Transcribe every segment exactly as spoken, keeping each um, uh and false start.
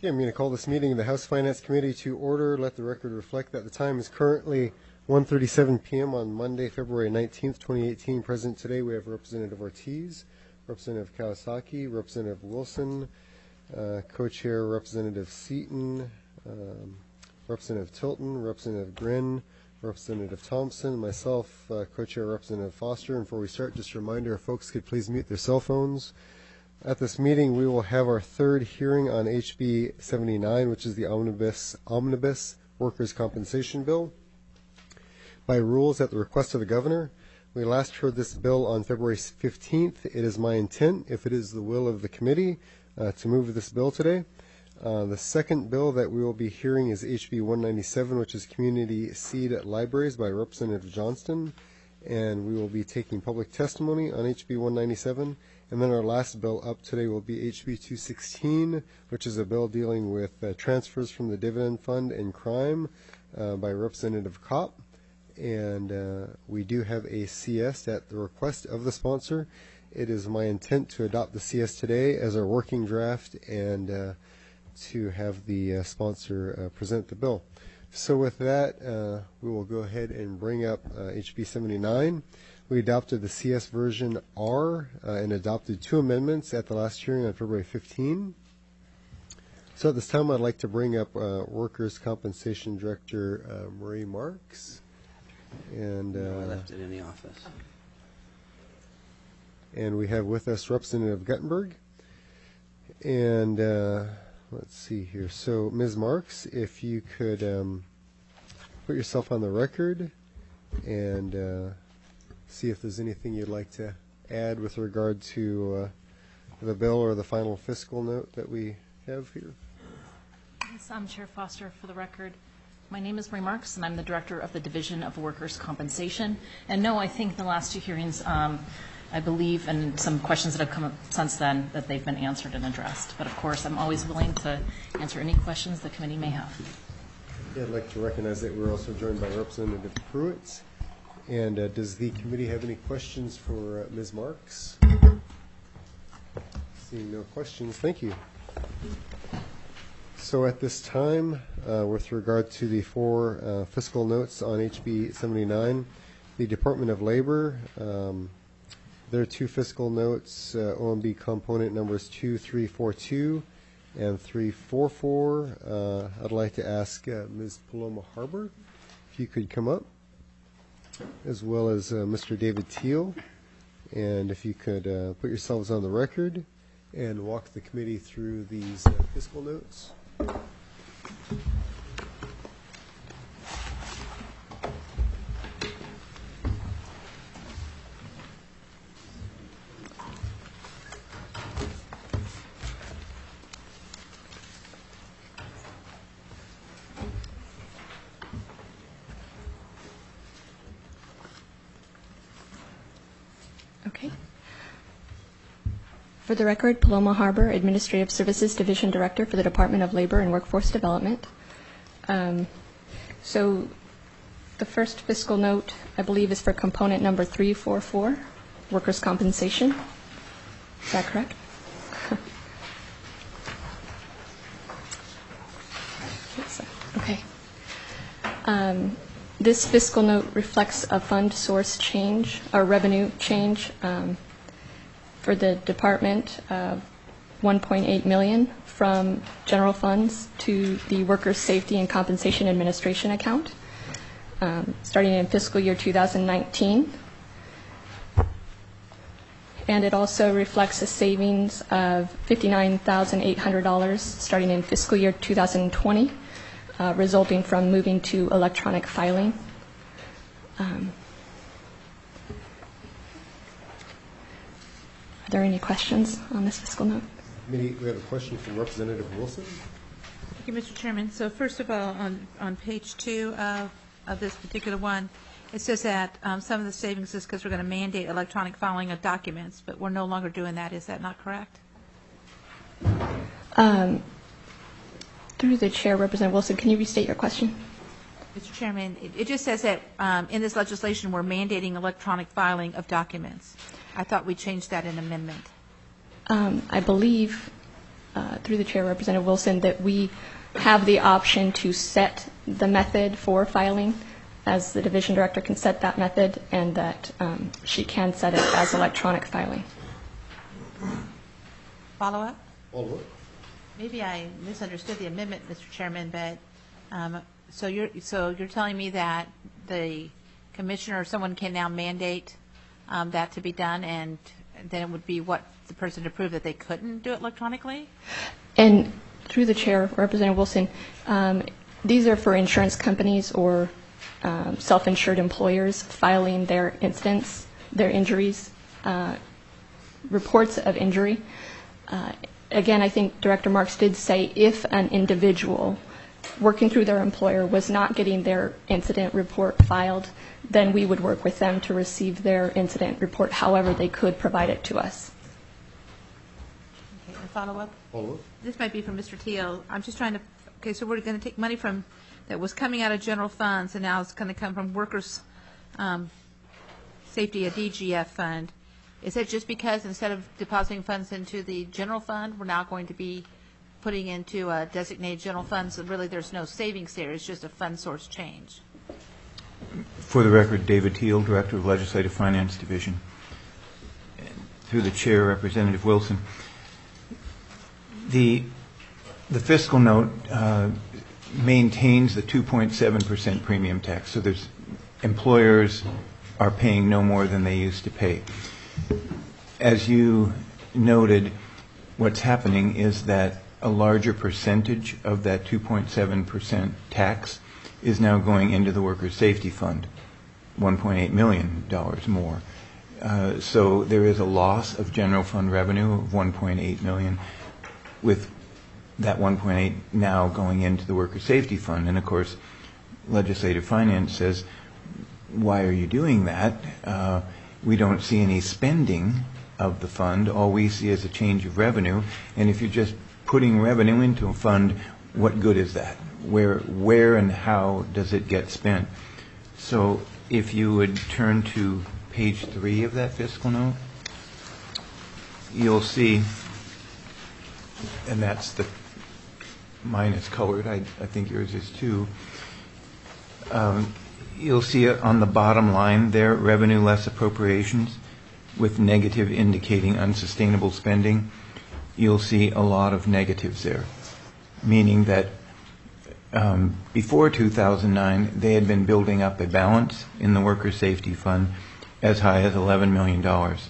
Okay, I'm going to call this meeting of the House Finance Committee to order. Let the record reflect that the time is currently one thirty-seven p.m. on Monday, February nineteenth, twenty eighteen. Present today we have Representative Ortiz, Representative Kawasaki, Representative Wilson, uh, Co-Chair Representative Seaton, um, Representative Tilton, Representative Grin, Representative Thompson, myself, uh, Co-Chair Representative Foster. And before we start, just a reminder, if folks could please mute their cell phones. At this meeting, we will have our third hearing on H B seventy-nine, which is the Omnibus, Omnibus Workers' Compensation Bill. By rules, at the request of the Governor, we last heard this bill on February fifteenth. It is my intent, if it is the will of the committee, uh, to move this bill today. Uh, the second bill that we will be hearing is H B one ninety-seven, which is Community Seed Libraries by Representative Johnston. And we will be taking public testimony on H B one ninety-seven. And then our last bill up today will be H B two sixteen, which is a bill dealing with uh, transfers from the dividend fund and crime uh, by Representative Kopp. And uh, we do have a C S at the request of the sponsor. It is my intent to adopt the C S today as our working draft and uh, to have the uh, sponsor uh, present the bill. So with that, uh, we will go ahead and bring up uh, H B seventy-nine. We adopted the C S version R uh, and adopted two amendments at the last hearing on February fifteenth. So at this time, I'd like to bring up uh, Workers' Compensation Director uh, Marie Marks. And, uh, no, I left it in the office. And we have with us Representative Guttenberg. And uh, let's see here. So, Miz Marks, if you could um, put yourself on the record and uh, see if there's anything you'd like to add with regard to uh, the bill or the final fiscal note that we have here. Yes, I'm Chair Foster. For the record, my name is Marie Marks, and I'm the Director of the Division of Workers' Compensation. And no, I think the last two hearings, um, I believe, and some questions that have come up since then, that they've been answered and addressed. But of course, I'm always willing to answer any questions the committee may have. Yeah, I'd like to recognize that we're also joined by Representative Pruitt. And uh, does the committee have any questions for uh, Miz Marks? Seeing no questions, thank you. So at this time, uh, with regard to the four uh, fiscal notes on H B seventy-nine, the Department of Labor, um, there are two fiscal notes, uh, O M B component numbers two three four two and three four four. Uh, I'd like to ask uh, Miz Paloma Harbor if you could come up, as well as uh, Mister David Teal, and if you could uh, put yourselves on the record and walk the committee through these uh, fiscal notes. Okay. For the record, Paloma Harbor, Administrative Services Division Director for the Department of Labor and Workforce Development. Um, so the first fiscal note, I believe, is for component number three four four, Workers' Compensation. Is that correct? Okay. Um, This fiscal note reflects a fund source change, or revenue change, um, for the department of one point eight million dollars from general funds to the Workers' Safety and Compensation Administration account, um, starting in fiscal year two thousand nineteen. And it also reflects a savings of fifty-nine thousand eight hundred dollars starting in fiscal year two thousand twenty. Uh, resulting from moving to electronic filing. Um, are there any questions on this fiscal note? Committee, we have a question from Representative Wilson. Thank you, Mister Chairman. So first of all, on, on page two of, of this particular one, it says that um, some of the savings is because we're going to mandate electronic filing of documents, but we're no longer doing that. Is that not correct? Um, Through the chair, Representative Wilson, can you restate your question? Mister Chairman, it, it just says that um, in this legislation we're mandating electronic filing of documents. I thought we changed that in amendment. Um, I believe uh, through the chair, Representative Wilson, that we have the option to set the method for filing, as the division director can set that method, and that um, she can set it as electronic filing. Follow up? Follow up. Maybe I misunderstood the amendment, Mister Chairman, but um, so you're so you're telling me that the commissioner or someone can now mandate um, that to be done, and then it would be what the person to prove that they couldn't do it electronically? And through the chair, Representative Wilson, um, these are for insurance companies or um, self-insured employers filing their incidents, their injuries, uh, reports of injury. Uh, again, I think Director Marks did say if an individual working through their employer was not getting their incident report filed, then we would work with them to receive their incident report. However, they could provide it to us. Okay, a follow up? Follow up. This might be from Mister Teal. I'm just trying to, okay, so we're going to take money from, that was coming out of general funds, and now it's going to come from workers' um, safety, a D G F fund. Is it just because instead of depositing funds into the general fund, we're now going to be putting into a designated general fund, so really there's no savings there, it's just a fund source change? For the record, David Teal, Director of Legislative Finance Division. Through the chair, Representative Wilson. The, the fiscal note uh, maintains the two point seven percent premium tax, so there's employers are paying no more than they used to pay. As you noted, what's happening is that a larger percentage of that two point seven percent tax is now going into the Workers' Safety Fund, one point eight million dollars more. Uh, so there is a loss of general fund revenue of one point eight million dollars, with that one point eight now going into the Workers' Safety Fund. And of course, Legislative Finance says, why are you doing that? Uh, we don't see any spending of the fund. All we see is a change of revenue. And if you're just putting revenue into a fund, what good is that? Where, where and how does it get spent? So if you would turn to page three of that fiscal note, you'll see, and that's the, mine is colored, I, I think yours is too. Um, you'll see it on the bottom line there, revenue less appropriations, with negative indicating unsustainable spending. You'll see a lot of negatives there, meaning that um, before two thousand nine, they had been building up a balance in the Workers' Safety Fund as high as eleven million dollars.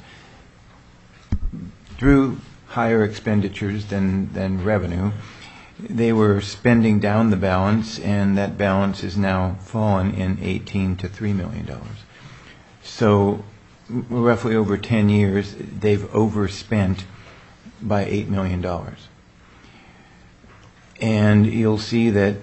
Through higher expenditures than, than revenue, they were spending down the balance, and that balance is now fallen in eighteen to three million dollars. So roughly over ten years, they've overspent by eight million dollars. And you'll see that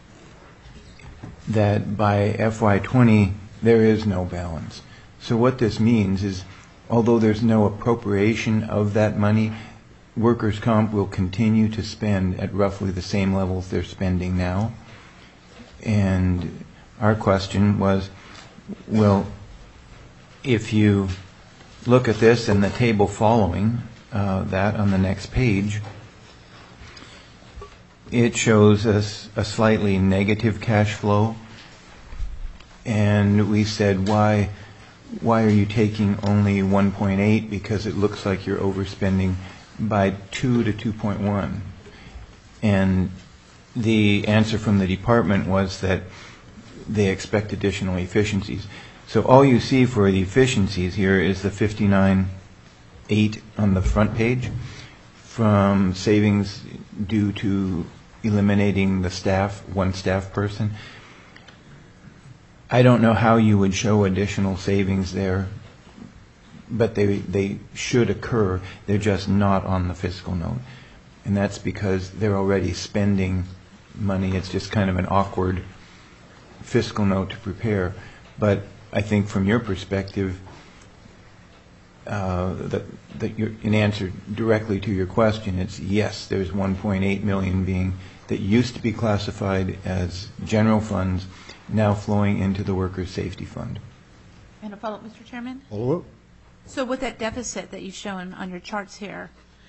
that by F Y twenty, there is no balance. So what this means is, although there's no appropriation of that money, workers' comp will continue to spend at roughly the same levels they're spending now. And our question was, well, if you look at this and the table following uh, that on the next page, it shows us a slightly negative cash flow. And we said, why, why are you taking only one point eight? Because it looks like you're overspending by two to two point one. And the answer from the department was that they expect additional efficiencies. So all you see for the efficiencies here is the fifty-nine eight on the front page from savings due to eliminating the staff, one staff person. I don't know how you would show additional savings there, but they they should occur. They're just not on the fiscal note. And that's because they're already spending money. It's just kind of an awkward fiscal note to prepare. But I think from your perspective, uh, that, that you're, in answer directly to your question, it's yes, there's one point eight million dollars being that used to be classified as general funds, now flowing into the Workers' Safety Fund. And a follow-up, Mister Chairman? Follow up. So with that deficit that you've shown on your charts here,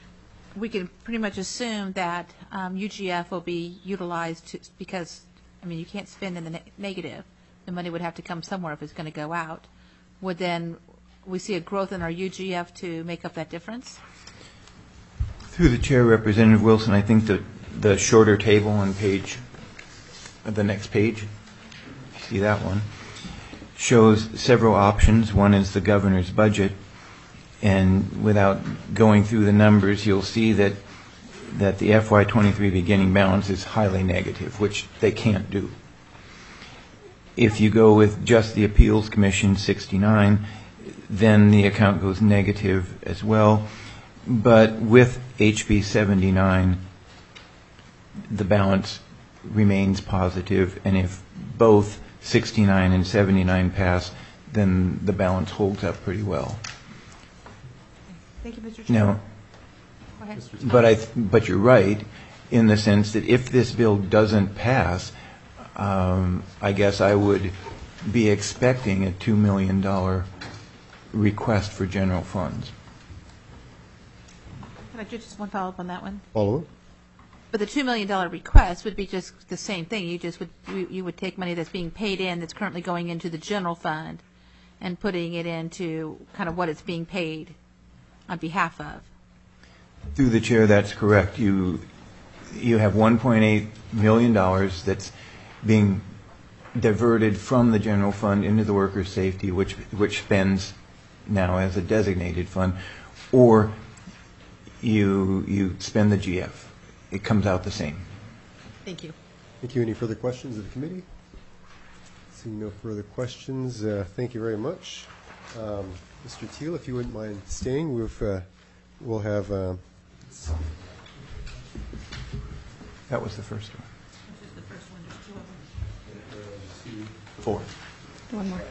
we can pretty much assume that um, U G F will be utilized to, because, I mean, you can't spend in the ne- negative. The money would have to come somewhere if it's going to go out. Would then we see a growth in our U G F to make up that difference? Through the chair, Representative Wilson, I think that the shorter table on page, the next page, see that one, shows several options. One is the governor's budget, and without going through the numbers, you'll see that that the F Y twenty-three beginning balance is highly negative, which they can't do. If you go with just the Appeals Commission sixty-nine, then the account goes negative as well. But with H B seventy-nine, the balance remains positive, and if both sixty-nine and seventy-nine pass, then the balance holds up pretty well. Thank you, Mister Chairman. Now, Go ahead. but I, th- but you're right in the sense that if this bill doesn't pass, um, I guess I would be expecting a two million dollars request for general funds. Can I do just one follow-up on that one? Follow up? But the two million dollars request would be just the same thing. You just would, you, you would take money that's being paid in, that's currently going into the general fund, and putting it into kind of what it's being paid on behalf of. Through the chair, that's correct. You you have one point eight million dollars that's being diverted from the general fund into the workers' safety, which which spends now as a designated fund, or you you spend the G F. It comes out the same. Thank you. Thank you. Any further questions of the committee? Seeing no further questions, uh, thank you very much. Um, Mister Teal, if you wouldn't mind staying, we've, uh, we'll have... Uh, That was the first one. Four. One more.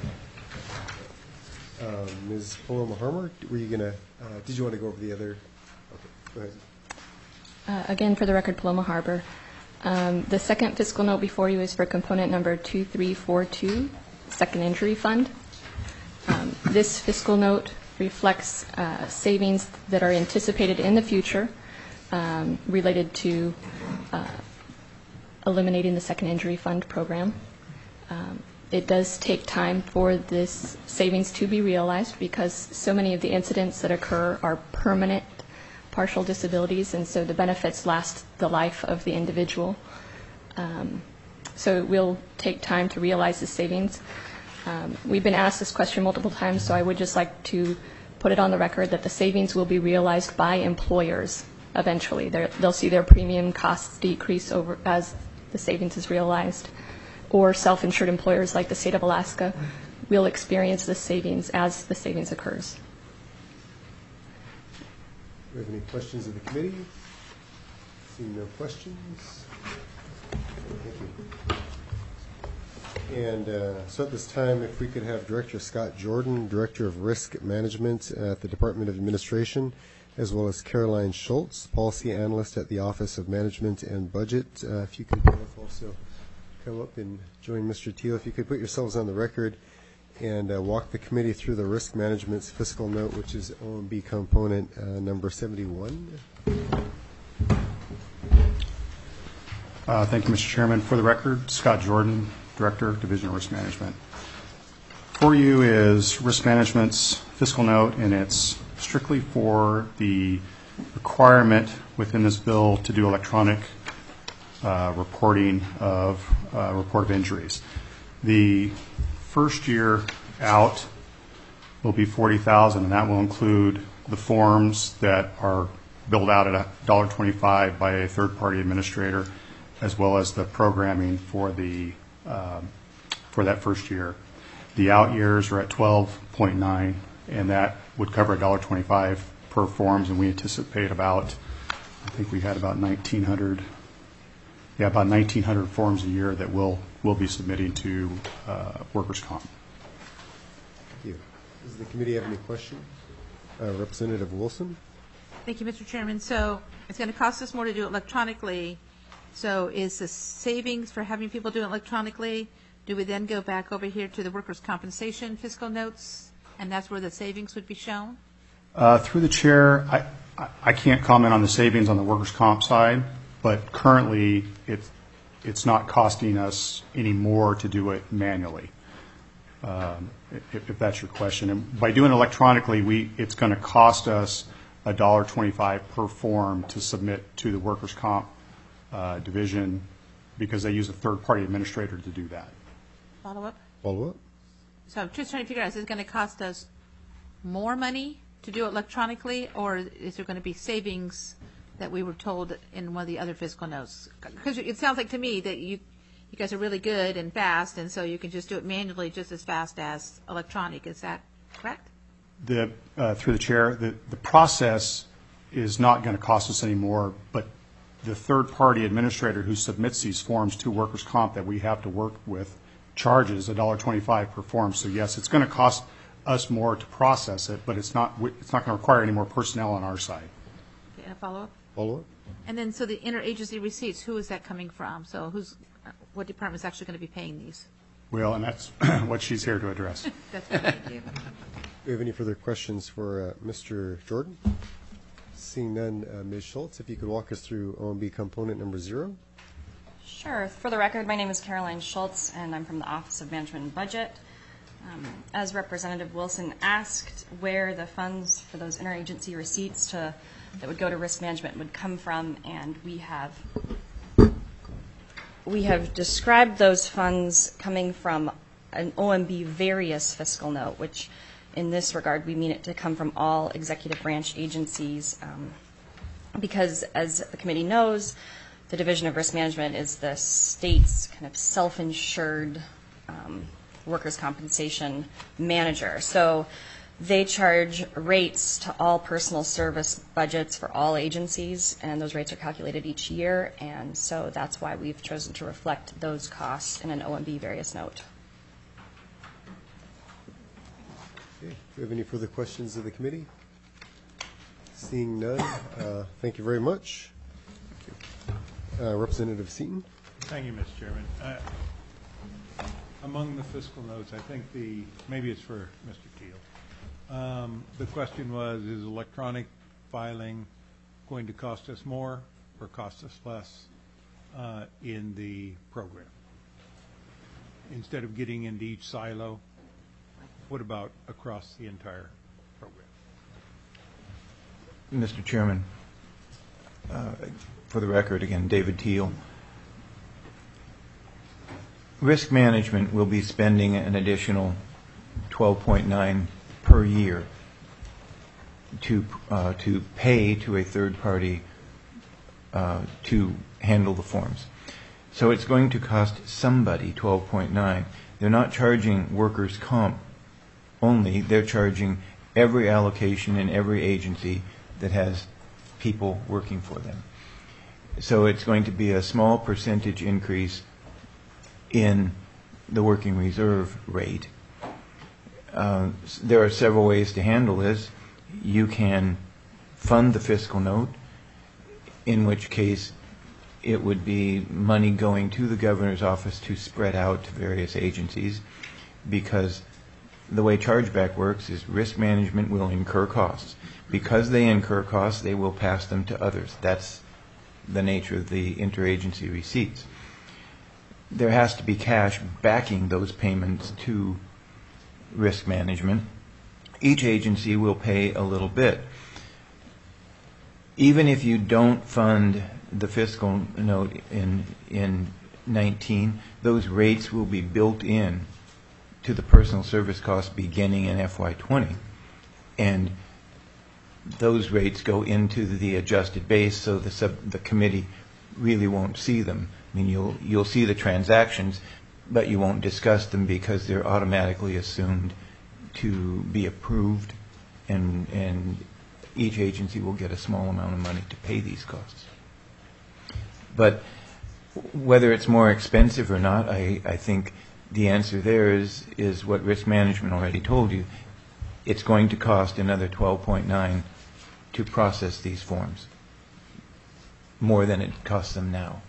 uh, Miz Paloma Harmer, were you going to, uh, did you want to go over the other? Okay, go ahead. Uh, Again, for the record, Paloma Harbor. Um, The second fiscal note before you is for component number two three four two, Second Injury Fund. Um, This fiscal note reflects uh, savings that are anticipated in the future um, related to uh, eliminating the Second Injury Fund program. Um, It does take time for this savings to be realized because so many of the incidents that occur are permanent partial disabilities, and so the benefits last the life of the individual. Um, so it will take time to realize the savings. Um, we've been asked this question multiple times, so I would just like to put it on the record that the savings will be realized by employers eventually. They're, they'll see their premium costs decrease over as the savings is realized, or self-insured employers like the state of Alaska will experience the savings as the savings occurs. Do we have any questions of the committee? Seeing no questions. Thank you. And uh, so at this time, if we could have Director Scott Jordan, Director of Risk Management at the Department of Administration, as well as Caroline Schultz, Policy Analyst at the Office of Management and Budget. Uh, if you could both also come up and join Mister Teal. If you could put yourselves on the record and uh, walk the committee through the risk management's fiscal note, which is O M B component uh, number seventy-one. Uh, thank you, Mister Chairman. For the record, Scott Jordan, Director, Division of Risk Management. For you is risk management's fiscal note, and it's strictly for the requirement within this bill to do electronic uh, reporting of uh, report of injuries. The first year out will be forty thousand dollars, and that will include the forms that are billed out at one dollar twenty-five by a third-party administrator, as well as the programming for the um, for that first year. The out years are at twelve point nine, and that would cover one dollar twenty-five per forms, and we anticipate about, I think we had about nineteen hundred, yeah, about nineteen hundred forms a year that we'll, we'll be submitting to uh, workers' comp. Thank you. Does the committee have any questions? Uh, Representative Wilson? Thank you, Mister Chairman. So it's going to cost us more to do it electronically. So is the savings for having people do it electronically, do we then go back over here to the workers' compensation fiscal notes, and that's where the savings would be shown? Uh, through the chair, I, I- I can't comment on the savings on the workers' comp side, but currently, it's, it's not costing us any more to do it manually, um, if, if that's your question. And by doing it electronically, we, it's going to cost us a dollar twenty-five per form to submit to the workers' comp uh, division, because they use a third-party administrator to do that. Follow up? Follow up? So I'm just trying to figure out, is it going to cost us more money to do it electronically, or is there going to be savings that we were told in one of the other fiscal notes? Because it sounds like to me that you, you guys are really good and fast, and so you can just do it manually just as fast as electronic. Is that correct? The, uh, through the chair, the, the process is not going to cost us any more, but the third-party administrator who submits these forms to workers' comp that we have to work with charges a dollar twenty-five per form. So yes, it's going to cost us more to process it, but it's not, it's not going to require any more personnel on our side. Okay, and a follow-up? Follow up? And then, so the interagency receipts, who is that coming from? So who's, what department is actually going to be paying these? Well, and that's what she's here to address. That's what I do. Do we have any further questions for uh, Mister Jordan? Seeing none, uh, Miz Schultz, if you could walk us through O M B component number zero. Sure. For the record, my name is Caroline Schultz, and I'm from the Office of Management and Budget. Um, as Representative Wilson asked, where the funds for those interagency receipts to, that would go to risk management would come from, and we have we have described those funds coming from an O M B various fiscal note, which in this regard we mean it to come from all executive branch agencies, um, because as the committee knows, the Division of Risk Management is the state's kind of self-insured um, workers' compensation manager. So they charge rates to all personal service budgets for all agencies, and those rates are calculated each year, and so that's why we've chosen to reflect those costs in an O M B various note. Okay. Do we have any further questions of the committee? Seeing none, uh, thank you very much. Uh, Representative Seaton. Thank you, Mister Chairman. Uh, among the fiscal notes, I think the, maybe it's for Mister Teal. Um, the question was, is electronic filing going to cost us more or cost us less uh, in the program? Instead of getting into each silo, what about across the entire program? Mister Chairman, uh, for the record, again, David Teal. Risk management will be spending an additional twelve point nine per year to uh, to pay to a third party uh, to handle the forms. So it's going to cost somebody twelve point nine. They're not charging workers' comp only. They're charging every allocation in every agency that has people working for them. So it's going to be a small percentage increase in the working reserve rate. Uh, there are several ways to handle this. You can fund the fiscal note, in which case it would be money going to the governor's office to spread out to various agencies, because the way chargeback works is risk management will incur costs. Because they incur costs, they will pass them to others. That's the nature of the interagency receipts. There has to be cash backing those payments to risk management. Each agency will pay a little bit. Even if you don't fund the fiscal note in in nineteen, those rates will be built in to the personal service costs beginning in F Y twenty, and those rates go into the adjusted base, so the sub, the committee really won't see them. I mean, you'll you'll see the transactions, but you won't discuss them because they're automatically assumed to be approved, and and each agency will get a small amount of money to pay these costs. But whether it's more expensive or not, I, I think the answer there is is what risk management already told you. It's going to cost another twelve point nine to process these forms, more than it costs them now.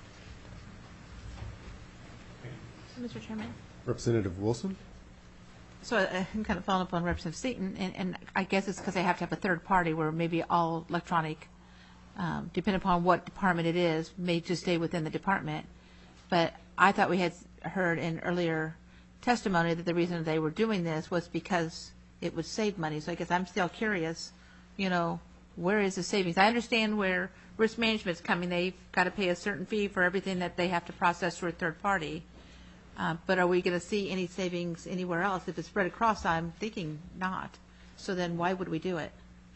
Mister Chairman? Representative Wilson. So uh, I'm kind of following up on Representative Seaton, and, and I guess it's because they have to have a third party where maybe all electronic, um, depending upon what department it is, may just stay within the department. But I thought we had heard in earlier testimony that the reason they were doing this was because it would save money. So I guess I'm still curious, you know, where is the savings? I understand where risk management's coming. They've got to pay a certain fee for everything that they have to process through a third party. Uh, but are we going to see any savings anywhere else? If it's spread across, I'm thinking not. So then why would we do it?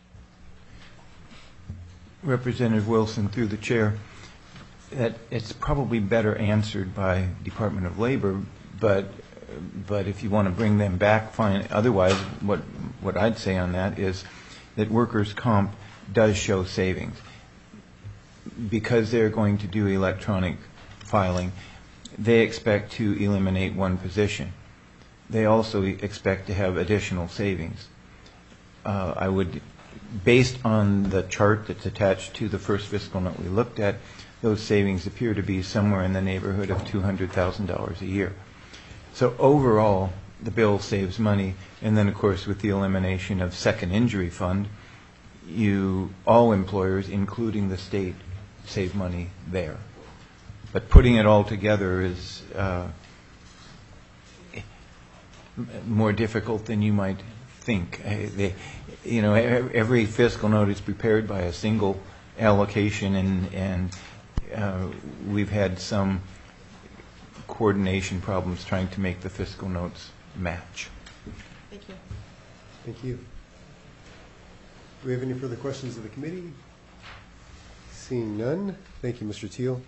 Representative Wilson, through the chair, that it's probably better answered by Department of Labor, but but if you want to bring them back, fine. Otherwise, what what I'd say on that is that workers' comp does show savings because they're going to do electronic filing. They expect to eliminate one position. They also expect to have additional savings. Uh, I would, based on the chart that's attached to the first fiscal note we looked at, those savings appear to be somewhere in the neighborhood of two hundred thousand dollars a year. So overall, the bill saves money. And then, of course, with the elimination of second injury fund, you all employers, including the state, save money there. But putting it all together is uh, more difficult than you might think. Uh, they, you know, every fiscal note is prepared by a single allocation, and and uh, we've had some coordination problems trying to make the fiscal notes match. Thank you. Thank you. Do we have any further questions of the committee? Seeing none, thank you, Mister Teal.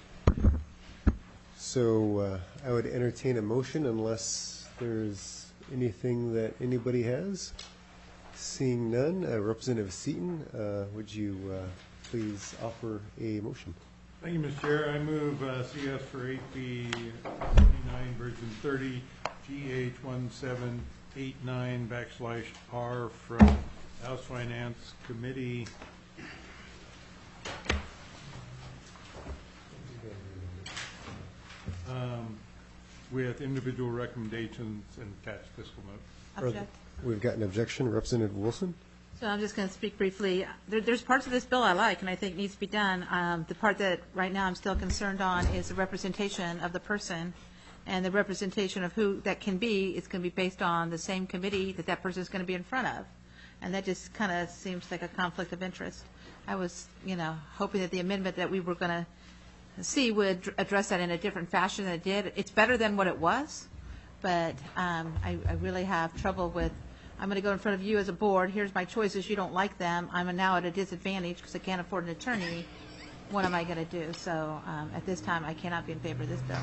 So uh, I would entertain a motion unless there's anything that anybody has. Seeing none, uh, Representative Seaton, uh, would you uh, please offer a motion? Thank you, Mister Chair. I move uh, C S for eight B twenty-nine, version thirty, G H one seven eight nine backslash R from House Finance Committee. Um, with individual recommendations and attached fiscal note. Object. We've got an objection. Representative Wilson? So I'm just going to speak briefly. There, there's parts of this bill I like and I think needs to be done. Um, the part that right now I'm still concerned on is the representation of the person, and the representation of who that can be. It's going to be based on the same committee that that person is going to be in front of, and that just kind of seems like a conflict of interest. I was, you know, hoping that the amendment that we were going to see would address that in a different fashion than it did. It's better than what it was, but um, I, I really have trouble with, I'm going to go in front of you as a board, here's my choices, you don't like them, I'm now at a disadvantage because I can't afford an attorney. What am I going to do? So um, at this time, I cannot be in favor of this bill.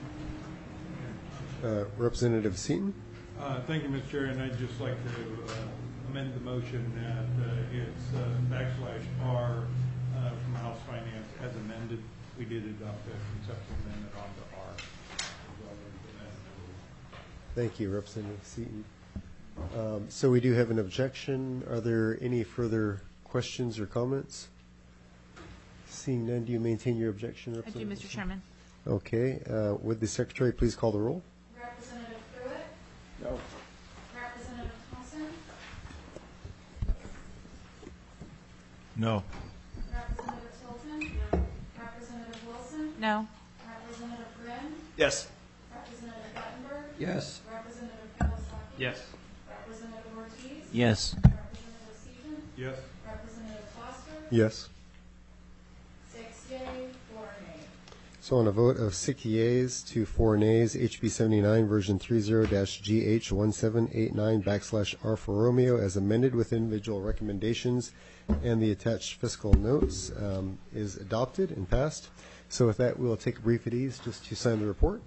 Uh, Representative Seaton? Uh, thank you, Mister Chair, and I'd just like to uh, amend the motion that uh, it's uh, backslash R uh, from House Finance as amended. We did adopt a conceptual amendment onto R. Thank you, Representative Seaton. Um, so we do have an objection. Are there any further questions or comments? Seeing none, do you maintain your objection, I do, Representative? Mister Chairman. Okay. Uh, would the Secretary please call the roll? Representative Pruitt? No. Representative Thompson? No. Representative Tilton? No. Representative Wilson? No. Representative Grin? Yes. Representative Guttenberg? Yes. Representative Kawasaki? Yes. Representative Ortiz? Yes. Representative Seaton? Yes. Representative Foster? Yes. Six yea, four nay. So on a vote of six yeas to four nays, H B seventy-nine, version thirty G H one seven eight nine backslash R for Romeo as amended with individual recommendations and the attached fiscal notes um, is adopted and passed. So with that, we'll take a brief at ease just to sign the report.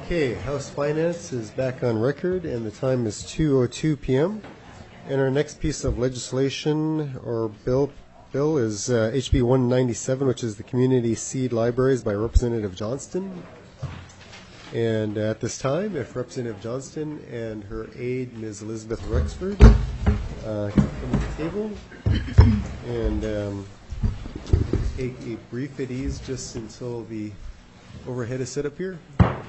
Okay, House Finance is back on record, and the time is two oh two p.m. And our next piece of legislation or bill bill is uh, H B one ninety-seven, which is the Community Seed Libraries by Representative Johnston. And at this time, if Representative Johnston and her aide, Miz Elizabeth Rexford, uh, come to the table and um, take a brief at ease just until the overhead is set up here.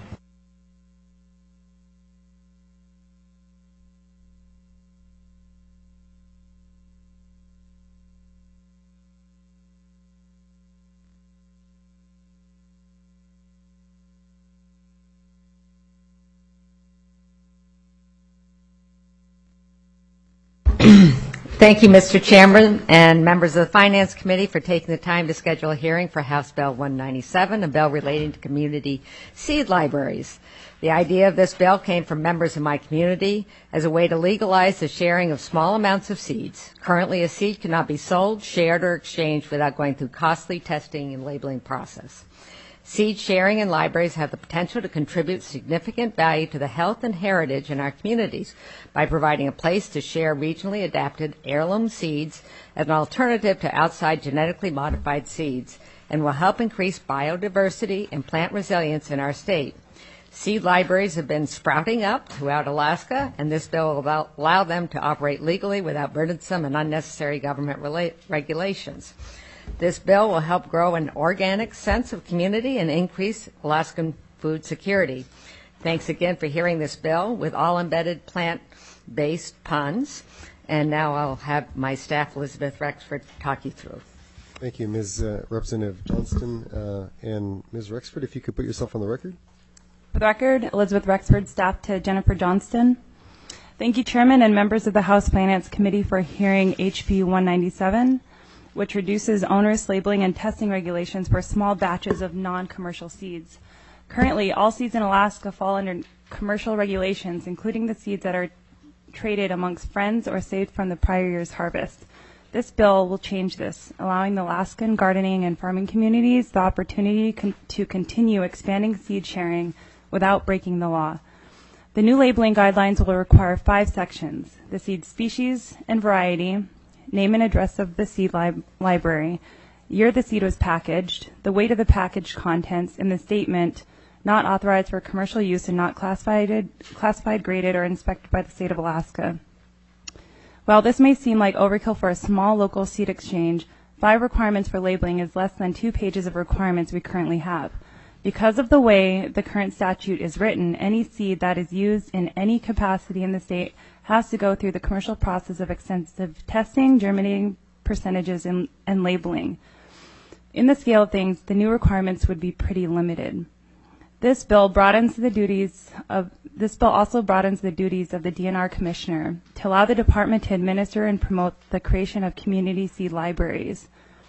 Thank you, Mister Chairman and members of the Finance Committee, for taking the time to schedule a hearing for House Bill one ninety-seven, a bill relating to community seed libraries. The idea of this bill came from members of my community as a way to legalize the sharing of small amounts of seeds. Currently, a seed cannot be sold, shared, or exchanged without going through costly testing and labeling process. Seed sharing in libraries have the potential to contribute significant value to the health and heritage in our communities by providing a place to share regionally adapted heirloom seeds as an alternative to outside genetically modified seeds, and will help increase biodiversity and plant resilience in our state. Seed libraries have been sprouting up throughout Alaska, and this bill will allow them to operate legally without burdensome and unnecessary government rela- regulations. This bill will help grow an organic sense of community and increase Alaskan food security. Thanks again for hearing this bill with all embedded plant-based puns. And now I'll have my staff, Elizabeth Rexford, talk you through. Thank you, Miz Uh, Representative Johnston. Uh, and Miz Rexford, if you could put yourself on the record. For the record, Elizabeth Rexford, staff to Jennifer Johnston. Thank you, Chairman and members of the House Finance Committee, for hearing H B one ninety-seven, which reduces onerous labeling and testing regulations for small batches of non-commercial seeds. Currently, all seeds in Alaska fall under commercial regulations, including the seeds that are traded amongst friends or saved from the prior year's harvest. This bill will change this, allowing the Alaskan gardening and farming communities the opportunity con- to continue expanding seed sharing without breaking the law. The new labeling guidelines will require five sections: the seed species and variety, name and address of the seed li- library, year the seed was packaged, the weight of the packaged contents, and the statement, not authorized for commercial use and not classified, classified, graded, or inspected by the state of Alaska. While this may seem like overkill for a small local seed exchange, five requirements for labeling is less than two pages of requirements we currently have. Because of the way the current statute is written, any seed that is used in any capacity in the state has to go through the commercial process of extensive testing, germinating percentages, and, and labeling. In the scale of things, the new requirements would be pretty limited. This bill broadens the duties of this bill also broadens the duties of the D N R commissioner to allow the department to administer and promote the creation of community seed libraries.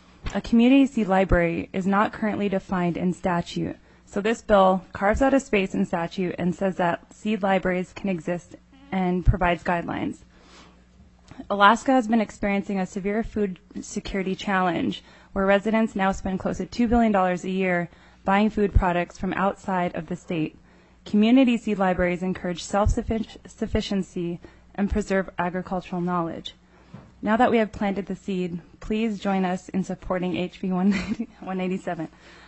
A community seed library is not currently defined in statute, so this bill carves out a space in statute and says that seed libraries can exist and provides guidelines. Alaska has been experiencing a severe food security challenge where residents now spend close to two billion dollars a year buying food products from outside of the state. Community seed libraries encourage self-sufficiency and preserve agricultural knowledge. Now that we have planted the seed, please join us in supporting H B one eighty-seven.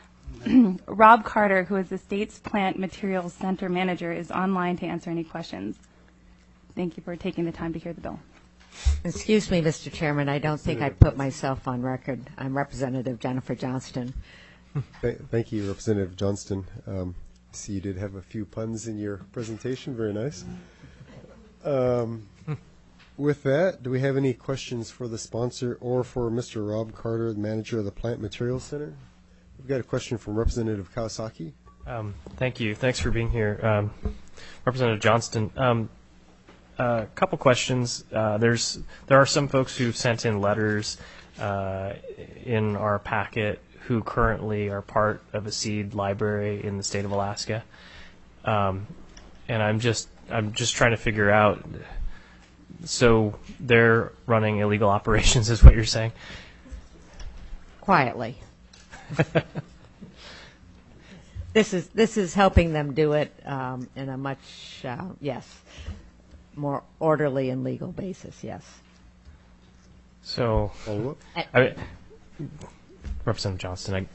Rob Carter, who is the state's Plant Materials Center manager, is online to answer any questions. Thank you for taking the time to hear the bill. Excuse me, Mister Chairman, I don't think I put myself on record. I'm Representative Jennifer Johnston. Th- Thank you, Representative Johnston. Um, I see you did have a few puns in your presentation. Very nice. Um, with that, do we have any questions for the sponsor or for Mister Rob Carter, the manager of the Plant Materials Center? We've got a question from Representative Kawasaki. Um, thank you. Thanks for being here, um, Representative Johnston. Um, a uh, couple questions. Uh, there's there are some folks who've sent in letters uh, in our packet who currently are part of a seed library in the state of Alaska, um, and I'm just I'm just trying to figure out. So they're running illegal operations, is what you're saying? Quietly. this is this is helping them do it um, in a much uh, yes more orderly and legal basis. Yes. So, Follow-up? I, Representative Johnston,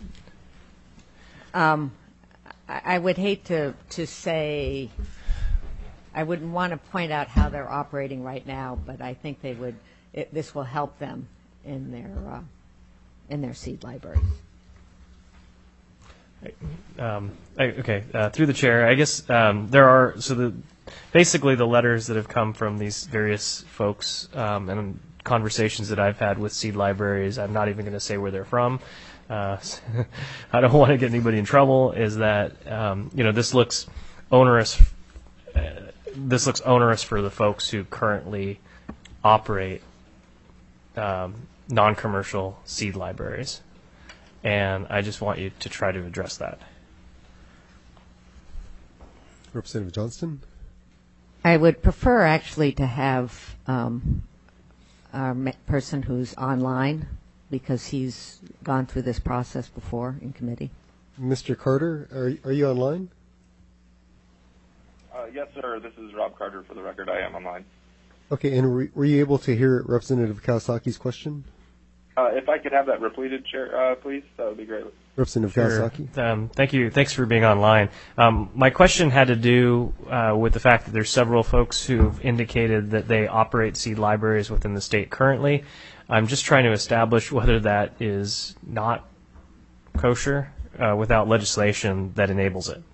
I, Um, I, I would hate to to say. I wouldn't want to point out how they're operating right now, but I think they would. It, this will help them in their uh, in their seed libraries. Um, I, okay, uh, through the chair, I guess um, there are so the basically the letters that have come from these various folks um, and conversations that I've had with seed libraries. I'm not even going to say where they're from. Uh, I don't want to get anybody in trouble. Is that um, you know this looks onerous. Uh, this looks onerous for the folks who currently operate um, non-commercial seed libraries. And I just want you to try to address that. Representative Johnston? I would prefer actually to have um, our ma- person who's online because he's gone through this process before in committee. Mister Carter, are, are you online? Uh, yes, sir. This is Rob Carter. For the record, I am online. Okay, and were, were you able to hear Representative Kawasaki's question? Uh, if I could have that repleted, Chair, uh, please, that would be great. Representative Sure. Kawasaki? Um, thank you. Thanks for being online. Um, my question had to do uh, with the fact that there's several folks who've indicated that they operate seed libraries within the state currently. I'm just trying to establish whether that is not kosher uh, without legislation that enables it.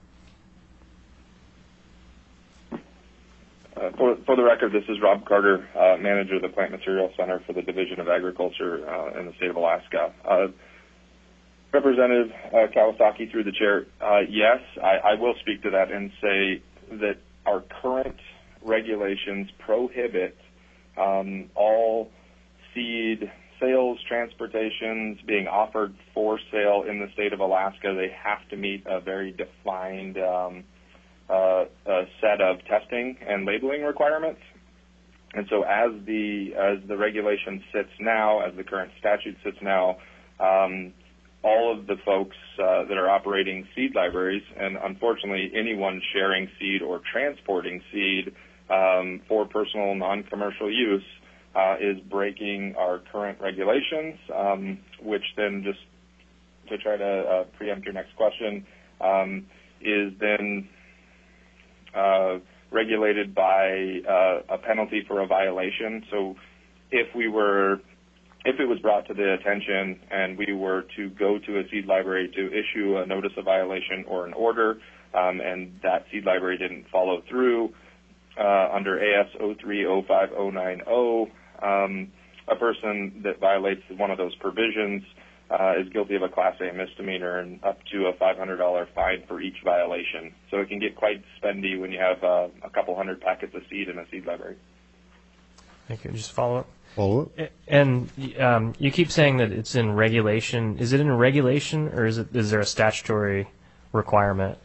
Uh, for, for the record, this is Rob Carter, uh, manager of the Plant Material Center for the Division of Agriculture uh, in the state of Alaska. Uh, Representative uh, Kawasaki, through the chair, uh, yes, I, I will speak to that and say that our current regulations prohibit um, all seed sales, transportations being offered for sale in the state of Alaska. They have to meet a very defined um, uh, a set of testing and labeling requirements. And so as the as the regulation sits now, as the current statute sits now, um, all of the folks uh, that are operating seed libraries, and unfortunately anyone sharing seed or transporting seed um, for personal non-commercial use, uh, is breaking our current regulations, um, which then, just to try to uh, preempt your next question, um, is then uh, regulated by uh, a penalty for a violation. So if we were If it was brought to the attention and we were to go to a seed library to issue a notice of violation or an order, um, and that seed library didn't follow through uh, under A S oh three oh five oh nine oh, um, a person that violates one of those provisions uh, is guilty of a Class A misdemeanor and up to a five hundred dollars fine for each violation. So it can get quite spendy when you have uh, a couple hundred packets of seed in a seed library. Thank you. Just follow up. Follow up. And um, you keep saying that it's in regulation. Is it in regulation, or is it is there a statutory requirement?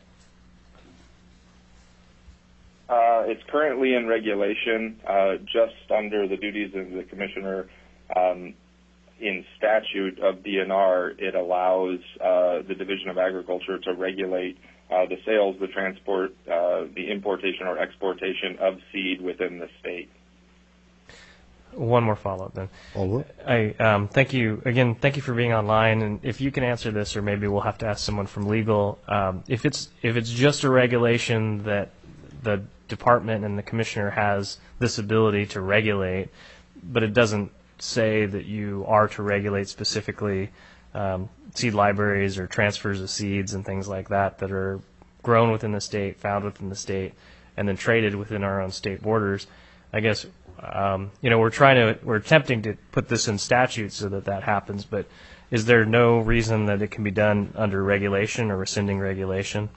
Uh, it's currently in regulation, uh, just under the duties of the commissioner. Um, in statute of D N R, it allows uh, the Division of Agriculture to regulate uh, the sales, the transport, uh, the importation or exportation of seed within the state. One more follow-up then. Follow-up. I um, thank you again. Thank you for being online. And if you can answer this, or maybe we'll have to ask someone from legal. Um, if it's if it's just a regulation that the department and the commissioner has this ability to regulate, but it doesn't say that you are to regulate specifically um, seed libraries or transfers of seeds and things like that that are grown within the state, found within the state, and then traded within our own state borders. I guess. Um, you know, we're trying to, we're attempting to put this in statute so that that happens, but is there no reason that it can be done under regulation or rescinding regulation?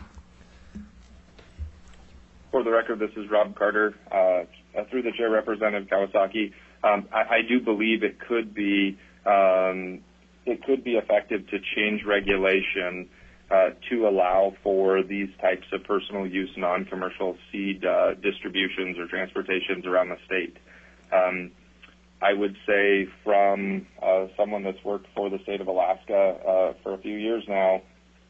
For the record, this is Rob Carter. Uh, through the chair, Representative Kawasaki, um, I, I do believe it could be, um, it could be effective to change regulation Uh, to allow for these types of personal use non-commercial seed uh, distributions or transportations around the state. Um, I would say from uh, someone that's worked for the state of Alaska uh, for a few years now,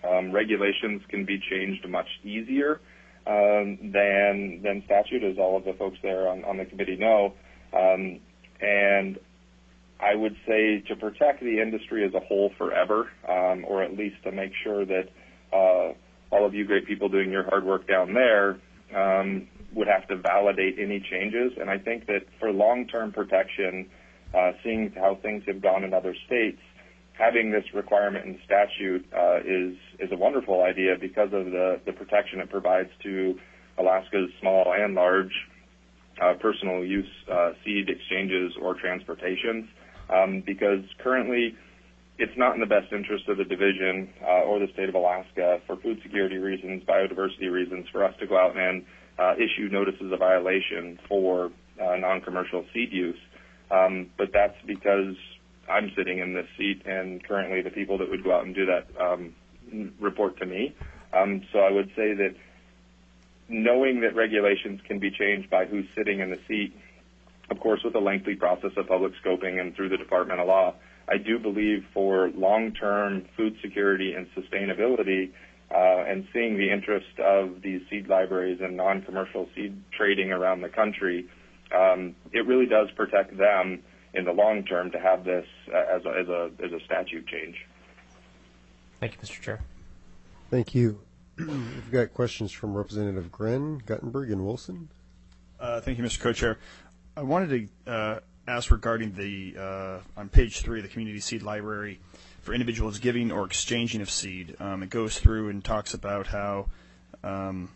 Um, regulations can be changed much easier um, than than statute, as all of the folks there on, on the committee know. Um, and I would say to protect the industry as a whole forever, um, or at least to make sure that uh, all of you great people doing your hard work down there um, would have to validate any changes. And I think that for long-term protection, uh, seeing how things have gone in other states, having this requirement in statute uh, is is a wonderful idea because of the, the protection it provides to Alaska's small and large uh, personal use uh, seed exchanges or transportations. Um, because currently it's not in the best interest of the division uh, or the state of Alaska for food security reasons, biodiversity reasons, for us to go out and uh, issue notices of violation for uh, non-commercial seed use. Um, but that's because I'm sitting in this seat, and currently the people that would go out and do that um, report to me. Um, so I would say that knowing that regulations can be changed by who's sitting in the seat, of course, with a lengthy process of public scoping and through the Department of Law, I do believe for long-term food security and sustainability uh, and seeing the interest of these seed libraries and non-commercial seed trading around the country, um, it really does protect them in the long term to have this uh, as, a, as, a, as a statute change. Thank you, Mister Chair. Thank you. We've got questions from Representative Gren, Guttenberg, and Wilson. Uh, thank you, Mister Co-Chair. I wanted to uh, ask regarding the, uh, on page three, the Community Seed Library for individuals giving or exchanging of seed. Um, it goes through and talks about how um,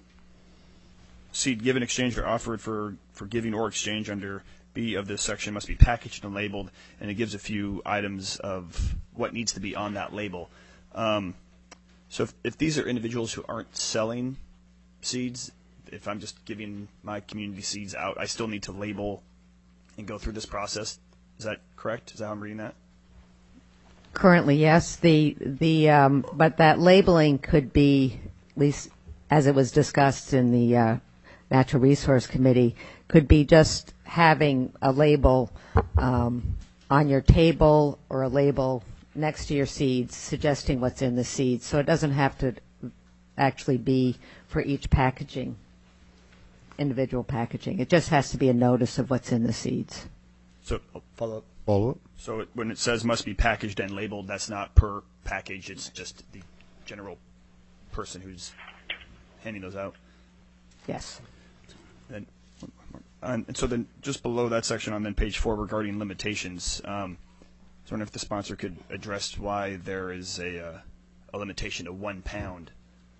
seed given, exchanged, or offered for, for giving or exchange under B of this section must be packaged and labeled, and it gives a few items of what needs to be on that label. Um, so if, if these are individuals who aren't selling seeds, if I'm just giving my community seeds out, I still need to label and go through this process. Is that correct? Is that how I'm reading that? Currently, yes. The the um, but that labeling could be, at least as it was discussed in the uh, Natural Resource Committee, could be just having a label um, on your table or a label next to your seeds suggesting what's in the seeds. So it doesn't have to actually be for each packaging, individual packaging. It just has to be a notice of what's in the seeds. So, oh, follow up. Follow up. So it, when it says must be packaged and labeled, that's not per package. It's just the general person who's handing those out. Yes. Then, and so then just below that section on then page four regarding limitations, um, I was wondering if the sponsor could address why there is a, uh, a limitation to one pound.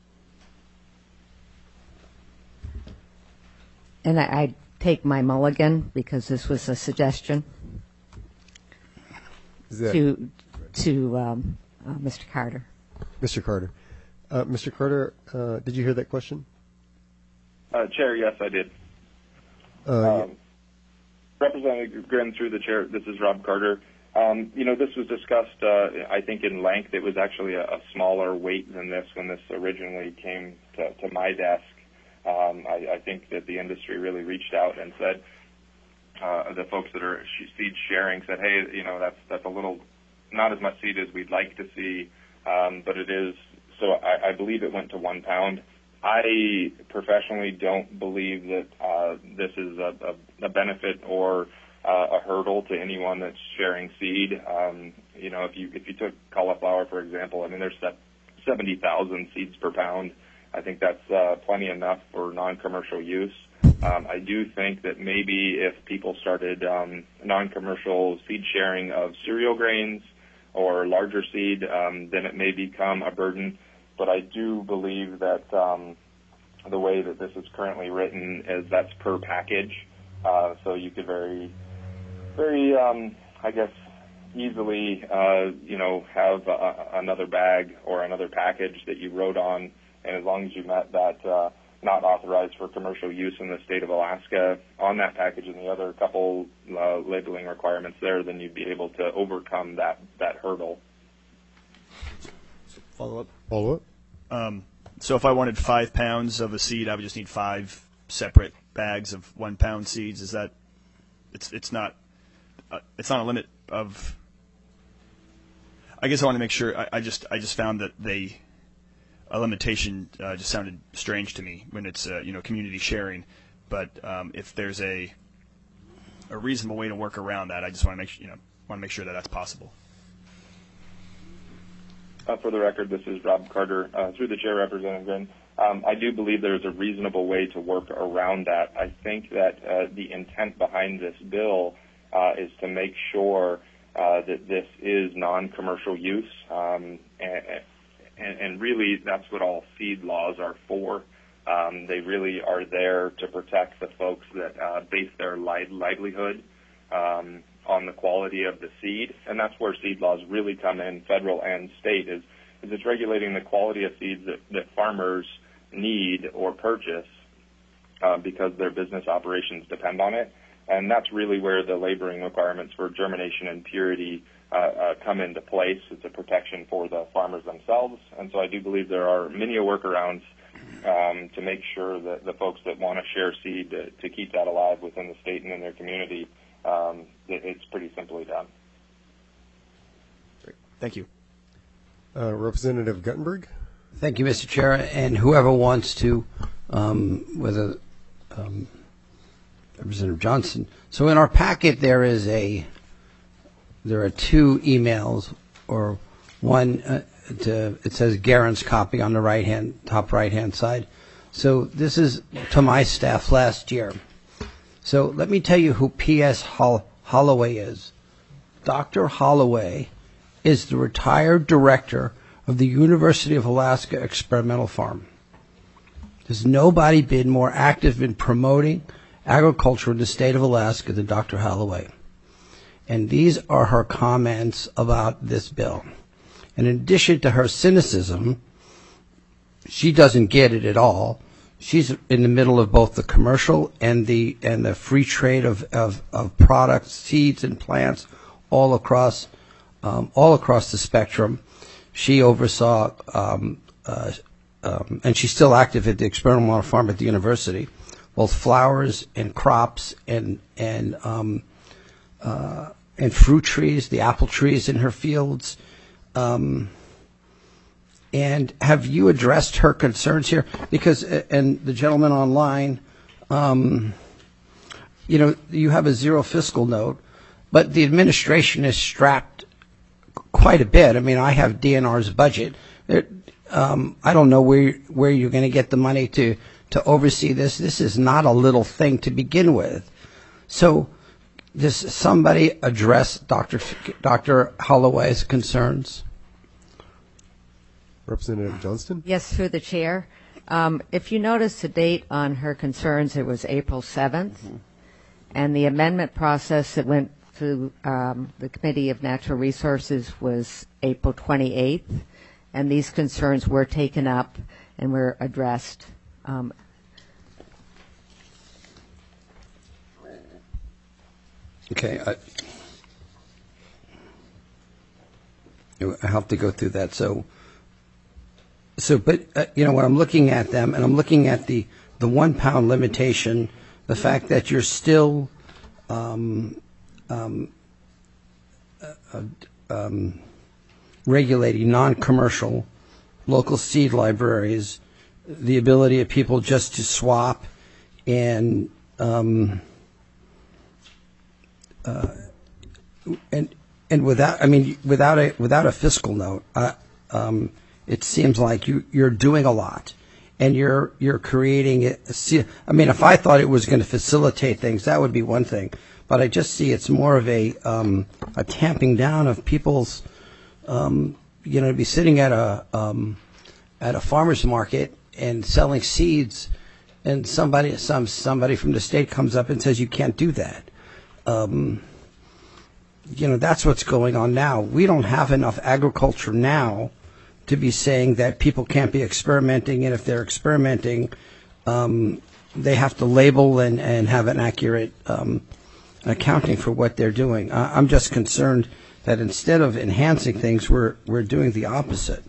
And I, I take my mulligan because this was a suggestion to to um, uh, Mister Carter. Mister Carter. Uh, Mister Carter, uh, did you hear that question? Uh, Chair, yes, I did. Uh, um, Representative Grin, through the chair, this is Rob Carter. Um, you know, this was discussed, uh, I think, in length. It was actually a, a smaller weight than this when this originally came to, to my desk. Um, I, I think that the industry really reached out and said, uh, the folks that are seed sharing said, hey, you know, that's that's a little, not as much seed as we'd like to see, um, but it is, so I, I believe it went to one pound. I professionally don't believe that uh, this is a, a, a benefit or uh, a hurdle to anyone that's sharing seed. Um, you know, if you if you took cauliflower, for example, I mean, there's seventy thousand seeds per pound. I think that's uh, plenty enough for non-commercial use. Um, I do think that maybe if people started um, non-commercial seed sharing of cereal grains or larger seed, um, then it may become a burden. But I do believe that um, the way that this is currently written is that's per package. Uh, so you could very, very, um, I guess, easily, uh, you know, have a, another bag or another package that you wrote on, and as long as you met that uh, not authorized for commercial use in the state of Alaska on that package and the other couple uh, labeling requirements there, then you'd be able to overcome that, that hurdle. Follow up. Follow up. Um, so if I wanted five pounds of a seed, I would just need five separate bags of one pound seeds. Is that? It's it's not. Uh, it's not a limit of. I guess I want to make sure. I, I just I just found that they a limitation uh, just sounded strange to me when it's uh, you know community sharing. But um, if there's a a reasonable way to work around that, I just want to make you know want to make sure that that's possible. Uh, for the record, this is Rob Carter. Uh, through the chair, Representative Green, um, I do believe there is a reasonable way to work around that. I think that uh, the intent behind this bill uh, is to make sure uh, that this is non-commercial use, um, and, and, and really that's what all seed laws are for. Um, they really are there to protect the folks that uh, base their li- livelihood um, on the quality of the seed, and that's where seed laws really come in, federal and state, is, is it's regulating the quality of seeds that, that farmers need or purchase uh, because their business operations depend on it, and that's really where the labeling requirements for germination and purity uh, uh, come into place. It's a protection for the farmers themselves, and so I do believe there are many workarounds um, to make sure that the folks that want to share seed to, to keep that alive within the state and in their community, Um, it, it's pretty simply done. Great. Thank you. Uh, Representative Guttenberg. Thank you, Mister Chair, and whoever wants to, um, whether um, Representative Johnston. So in our packet there is a, there are two emails, or one, uh, to, it says Garen's copy on the right hand, top right hand side. So this is to my staff last year. So let me tell you who P S Holl- Holloway is. Doctor Holloway is the retired director of the University of Alaska Experimental Farm. There's nobody been more active in promoting agriculture in the state of Alaska than Doctor Holloway. And these are her comments about this bill. And in addition to her cynicism, she doesn't get it at all. She's in the middle of both the commercial and the and the free trade of, of, of products, seeds and plants, all across um, all across the spectrum. She oversaw, um, uh, um, and she's still active at the experimental farm at the university, both flowers and crops and and um, uh, and fruit trees, the apple trees in her fields. Um, And have you addressed her concerns here? Because, and the gentleman online, um, you know, you have a zero fiscal note, but the administration is strapped quite a bit. I mean, I have D N R's budget. It, um, I don't know where where you're going to get the money to to oversee this. This is not a little thing to begin with. So, does somebody address Doctor Doctor Holloway's concerns? Representative Johnston? Yes, through the chair. Um, if you notice the date on her concerns, it was April seventh, mm-hmm. and the amendment process that went through um, the Committee of Natural Resources was April twenty-eighth, and these concerns were taken up and were addressed. Um, okay. I, I have to go through that. So. So, but, uh, you know, when I'm looking at them, and I'm looking at the, the one-pound limitation, the fact that you're still um, um, uh, um, regulating non-commercial local seed libraries, the ability of people just to swap, and um, uh, and and without, I mean, without a without a fiscal note, uh, um, it seems like you, you're doing a lot, and you're you're creating it. I mean, if I thought it was going to facilitate things, that would be one thing. But I just see it's more of a um, a tamping down of people's, um, you know, to be sitting at a um, at a farmer's market and selling seeds, and somebody some somebody from the state comes up and says you can't do that. Um, you know, that's what's going on now. We don't have enough agriculture now to be saying that people can't be experimenting, and if they're experimenting, um, they have to label and, and have an accurate um, accounting for what they're doing. I, I'm just concerned that instead of enhancing things, we're we're doing the opposite.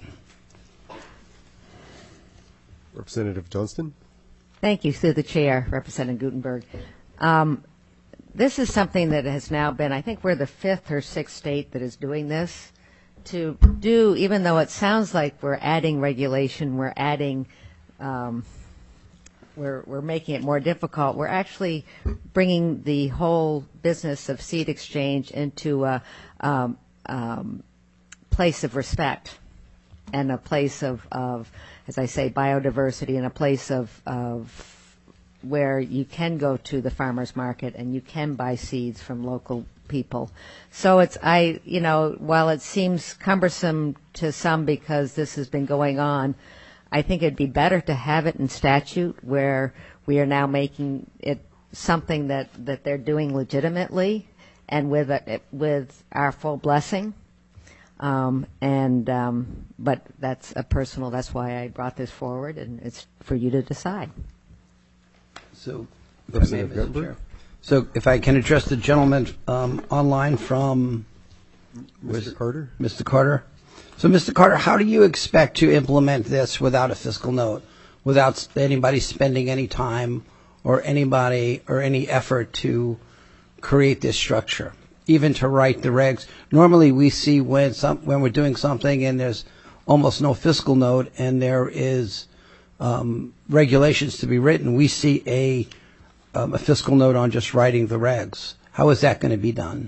Representative Johnston? Thank you, through the chair, Representative Gutenberg. Um, this is something that has now been, I think we're the fifth or sixth state that is doing this. to do, even though it sounds like we're adding regulation, we're adding, um, we're we're making it more difficult. We're actually bringing the whole business of seed exchange into a um, um, place of respect and a place of, of, as I say, biodiversity, and a place of of where you can go to the farmer's market and you can buy seeds from local people. So it's, I, you know, while it seems cumbersome to some because this has been going on, I think it'd be better to have it in statute where we are now making it something that, that they're doing legitimately and with a, with our full blessing. Um, and um, but that's a personal. That's why I brought this forward, and it's for you to decide. So, Representative Mister Guttenberg? Chair. So, if I can address the gentleman um, online from Mister Carter. Mister Carter. So, Mister Carter, how do you expect to implement this without a fiscal note, without anybody spending any time or anybody or any effort to create this structure, even to write the regs? Normally, we see when some when we're doing something and there's almost no fiscal note and there is um, regulations to be written, we see a um, a fiscal note on just writing the regs. How is that going to be done?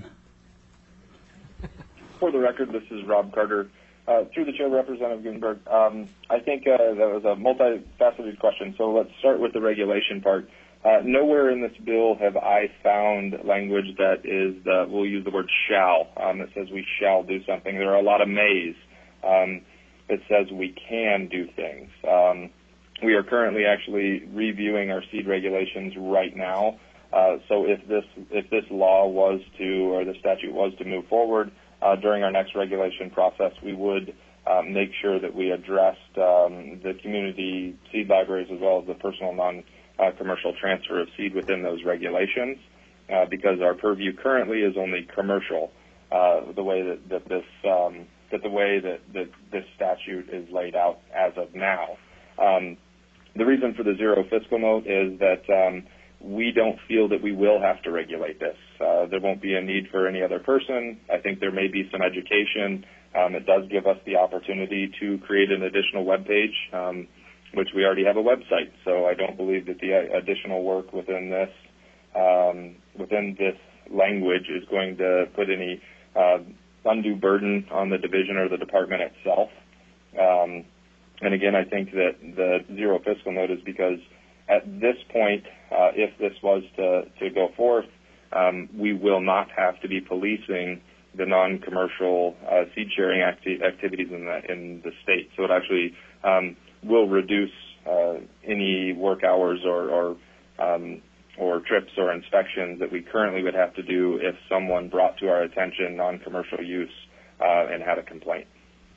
For the record, this is Rob Carter. Uh, through the chair, Representative Gutenberg, um, I think uh, that was a multifaceted question. So let's start with the regulation part. Uh, nowhere in this bill have I found language that is, uh, we'll use the word shall, um, that says we shall do something. There are a lot of mays um, that says we can do things. Um, we are currently actually reviewing our seed regulations right now. Uh, so if this if this law was to, or the statute was to move forward, Uh, during our next regulation process, we would um, make sure that we addressed um, the community seed libraries as well as the personal non-commercial uh, transfer of seed within those regulations, uh, because our purview currently is only commercial. Uh, the way that, that this um, that the way that, that this statute is laid out as of now. Um, the reason for the zero fiscal note is that um, we don't feel that we will have to regulate this. Uh, there won't be a need for any other person. I think there may be some education. Um, it does give us the opportunity to create an additional web page, um, which we already have a website. So I don't believe that the additional work within this um, within this language is going to put any uh, undue burden on the division or the department itself. Um, and again, I think that the zero fiscal note is because at this point, uh, if this was to, to go forth, um, we will not have to be policing the non-commercial uh, seed sharing acti- activities in the, in the state. So it actually um, will reduce uh, any work hours or or, um, or trips or inspections that we currently would have to do if someone brought to our attention non-commercial use uh, and had a complaint.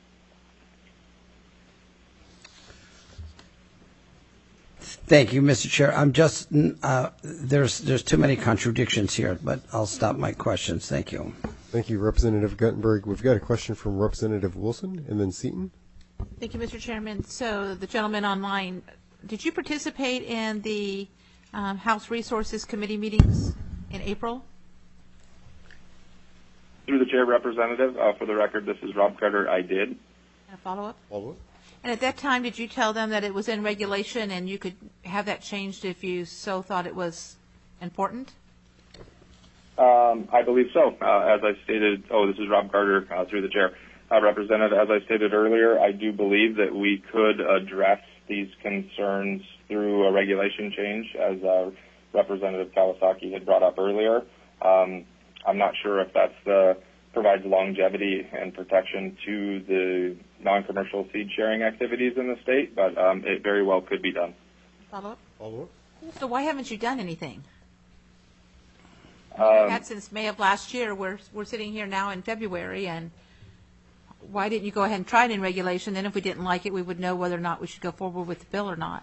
Thank you, Mister Chair. I'm just uh, there's there's too many contradictions here, but I'll stop my questions. Thank you. Thank you, Representative Guttenberg. We've got a question from Representative Wilson and then Seaton. Thank you, Mister Chairman. So the gentleman online, did you participate in the um, House Resources Committee meetings in April? Through the chair, Representative, uh, for the record, this is Rob Carter. I did. And a follow-up? Follow-up. And at that time, did you tell them that it was in regulation and you could have that changed if you so thought it was important? Um, I believe so. Uh, as I stated, oh, this is Rob Carter uh, through the chair. Uh, Representative, as I stated earlier, I do believe that we could address these concerns through a regulation change, as uh, Representative Kawasaki had brought up earlier. Um, I'm not sure if that's the provides longevity and protection to the non-commercial seed sharing activities in the state, but um, it very well could be done. Follow-up? Follow-up. So why haven't you done anything? Um, You've had since May of last year. We're, we're sitting here now in February, and why didn't you go ahead and try it in regulation? Then if we didn't like it, we would know whether or not we should go forward with the bill or not.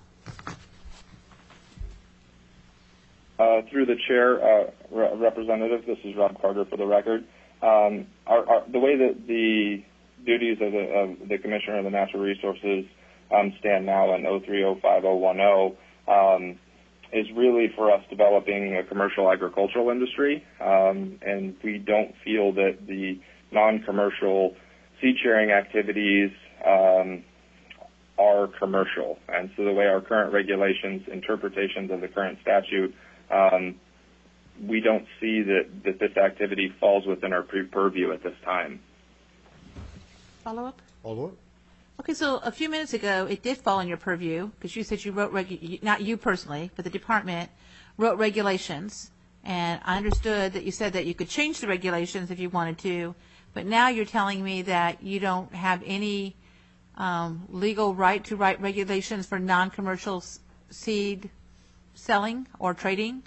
Uh, through the chair, uh, Re- Representative, this is Rob Carter for the record. Um, our, our, the way that the duties of the, of the Commissioner of the Natural Resources um, stand now in oh three oh five oh one oh um, is really for us developing a commercial agricultural industry, um, and we don't feel that the non-commercial seed sharing activities um, are commercial. And so the way our current regulations, interpretations of the current statute, um, we don't see that, that this activity falls within our purview at this time. Follow up? Follow up? Okay, so a few minutes ago, it did fall in your purview because you said you wrote, regu- not you personally, but the department wrote regulations. And I understood that you said that you could change the regulations if you wanted to, but now you're telling me that you don't have any um, legal right to write regulations for non-commercial s- seed selling or trading?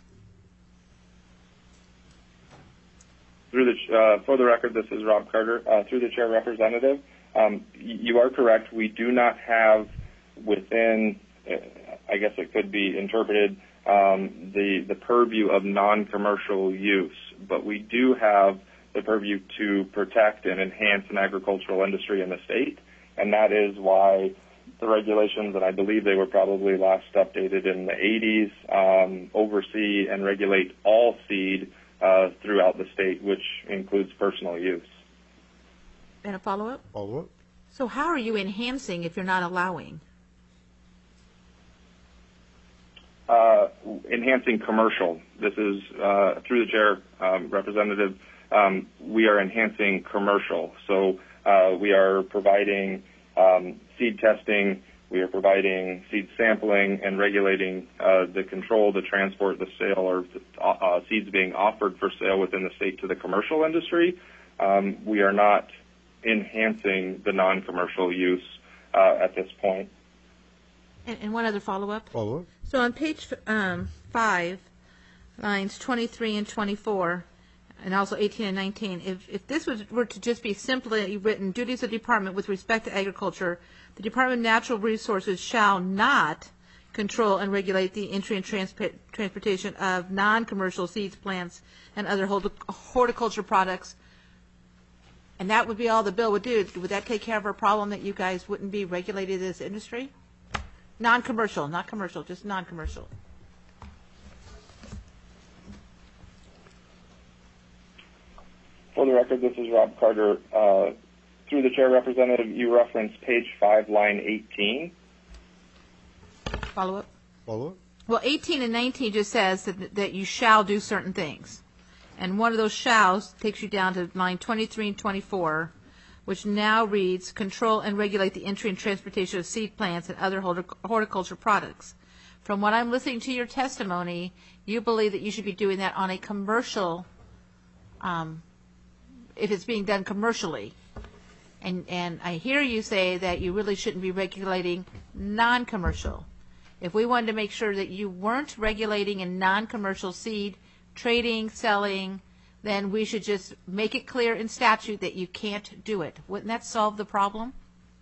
Through the, uh, for the record, this is Rob Carter. Uh, through the chair representative, um, y- you are correct. We do not have within, uh, I guess it could be interpreted, um, the, the purview of non-commercial use, but we do have the purview to protect and enhance an agricultural industry in the state, and that is why the regulations, and I believe they were probably last updated in the eighties, um, oversee and regulate all seed uh, throughout the state, which includes personal use. And a follow-up? Follow up? So how are you enhancing if you're not allowing? Uh, enhancing commercial. This is, uh, through the chair, um, representative, um, we are enhancing commercial. So uh, we are providing um, seed testing, we are providing seed sampling and regulating uh, the control, the transport, the sale, or uh, seeds being offered for sale within the state to the commercial industry. Um, we are not enhancing the non-commercial use uh, at this point. And, and one other follow-up? Follow up? So on page um, five, lines twenty-three and twenty-four, and also eighteen and nineteen, if, if this was, were to just be simply written, duties of the department with respect to agriculture, the Department of Natural Resources shall not control and regulate the entry and transp- transportation of non-commercial seeds, plants, and other horticulture products. And that would be all the bill would do. Would that take care of our problem that you guys wouldn't be regulated as industry? Non-commercial, not commercial, just non-commercial. For the record, this is Rob Carter. Uh, through the chair representative, you referenced page five, line eighteen. Follow up? Follow up? Well, eighteen and nineteen just says that, that you shall do certain things. And one of those shalls takes you down to line twenty-three and twenty-four, which now reads, control and regulate the entry and transportation of seed plants and other horticulture products. From what I'm listening to your testimony, you believe that you should be doing that on a commercial, um, if it's being done commercially. And, and I hear you say that you really shouldn't be regulating non-commercial. If we wanted to make sure that you weren't regulating in non-commercial seed trading, selling, then we should just make it clear in statute that you can't do it. Wouldn't that solve the problem?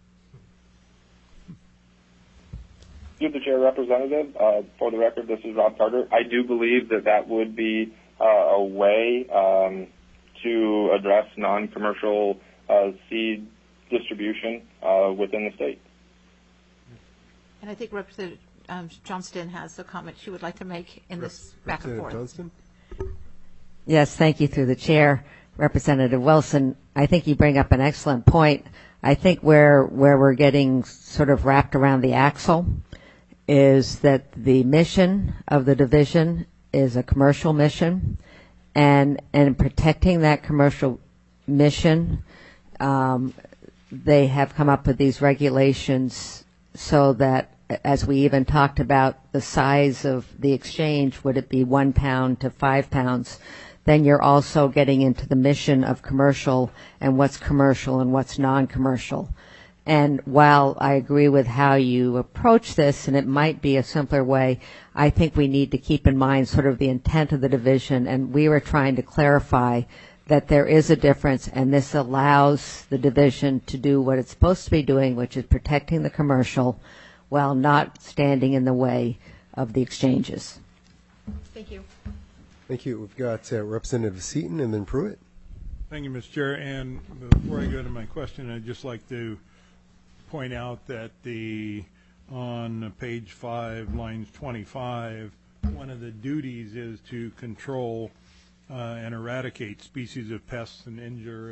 Through the chair representative, uh, for the record, this is Rob Carter. I do believe that that would be uh, a way um, to address non-commercial uh, seed distribution uh, within the state. And I think Representative um, Johnston has a comment she would like to make in this back and forth. Johnston? Yes, thank you through the chair. Representative Wilson, I think you bring up an excellent point. I think where where we're getting sort of wrapped around the axle is that the mission of the division is a commercial mission, and and protecting that commercial mission, um, they have come up with these regulations so that, as we even talked about the size of the exchange, would it be one pound to five pounds? Then you're also getting into the mission of commercial and what's commercial and what's non-commercial. And while I agree with how you approach this, and it might be a simpler way, I think we need to keep in mind sort of the intent of the division, and we were trying to clarify that there is a difference, and this allows the division to do what it's supposed to be doing, which is protecting the commercial while not standing in the way of the exchanges. Thank you. Thank you. We've got uh, Representative Seaton and then Pruitt. Thank you, Mister Chair. And before I go to my question, I'd just like to point out that the on page five, lines twenty-five, one of the duties is to control uh, and eradicate species of pests and injure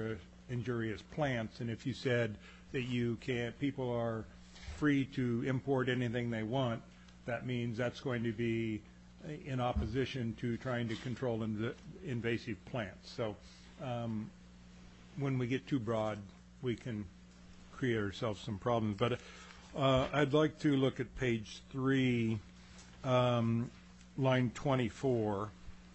injurious plants. And if you said that you can't, people are free to import anything they want, that means that's going to be in opposition to trying to control inv- invasive plants. So um, when we get too broad, we can create ourselves some problems. But uh, I'd like to look at page three, um, line twenty-four.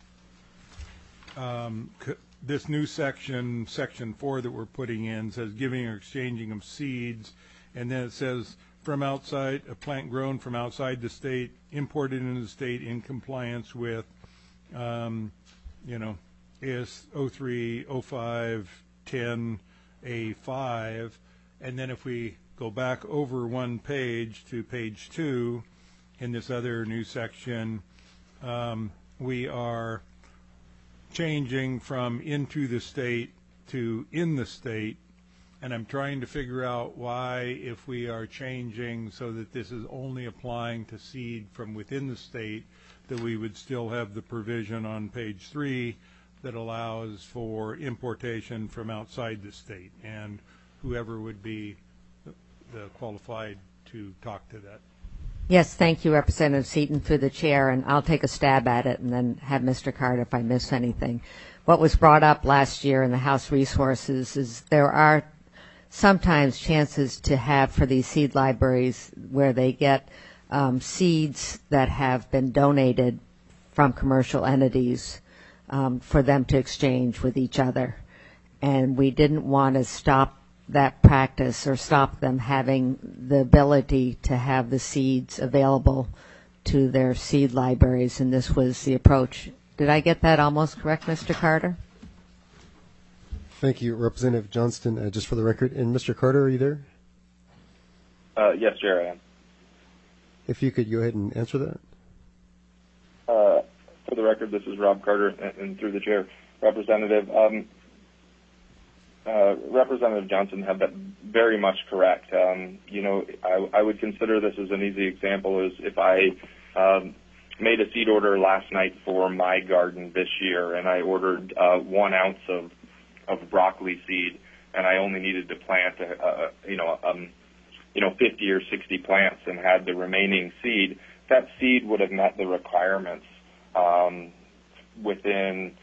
Um, c- this new section, section four that we're putting in, says giving or exchanging of seeds, and then it says from outside, a plant grown from outside the state, imported into the state in compliance with, um, you know, A S oh three, oh five, ten, A five, and then if we go back over one page to page two, in this other new section, um, we are changing from into the state to in the state. And I'm trying to figure out why, if we are changing so that this is only applying to seed from within the state, that we would still have the provision on page three that allows for importation from outside the state. And whoever would be the, the qualified to talk to that. Yes, thank you, Representative Seaton, through the chair, and I'll take a stab at it and then have Mister Carter if I miss anything. What was brought up last year in the House Resources is there are sometimes chances to have for these seed libraries where they get um, seeds that have been donated from commercial entities um, for them to exchange with each other. And we didn't want to stop that practice or stop them having the ability to have the seeds available to their seed libraries, and this was the approach. Did I get that almost correct, Mister Carter? Thank you, Representative Johnston. Uh, just for the record, and Mister Carter, are you there? Uh, yes, Chair, I am. If you could go ahead and answer that. Uh, for the record, this is Rob Carter, and, and through the chair, Representative. Um, uh, Representative Johnson had that very much correct. Um, you know, I, I would consider this as an easy example is if I um, made a seed order last night for my garden this year, and I ordered uh, one ounce of of broccoli seed, and I only needed to plant, a, a, you know, um, you know, fifty or sixty plants, and had the remaining seed. That seed would have met the requirements um, within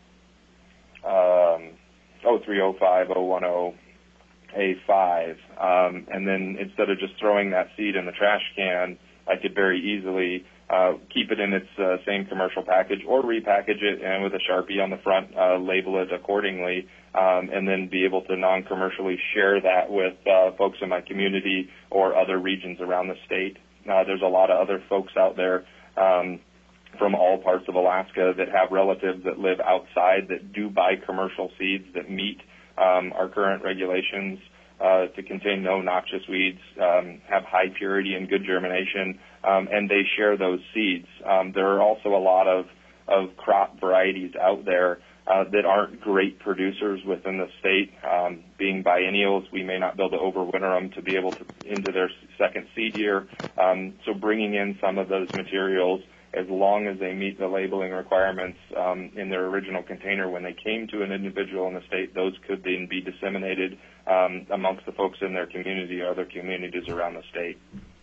um, oh three, oh five, oh ten, A five, um, and then instead of just throwing that seed in the trash can, I could very easily uh, keep it in its uh, same commercial package or repackage it and with a Sharpie on the front, uh, label it accordingly, um, and then be able to non-commercially share that with uh, folks in my community or other regions around the state. Uh, there's a lot of other folks out there um, from all parts of Alaska that have relatives that live outside that do buy commercial seeds that meet um, our current regulations uh, to contain no noxious weeds, um, have high purity and good germination, um, and they share those seeds. Um, there are also a lot of, of crop varieties out there uh, that aren't great producers within the state. Um, being biennials, we may not be able to overwinter them to be able to into their second seed year. Um, so bringing in some of those materials, as long as they meet the labeling requirements um, in their original container when they came to an individual in the state, those could then be disseminated um, amongst the folks in their community or other communities around the state.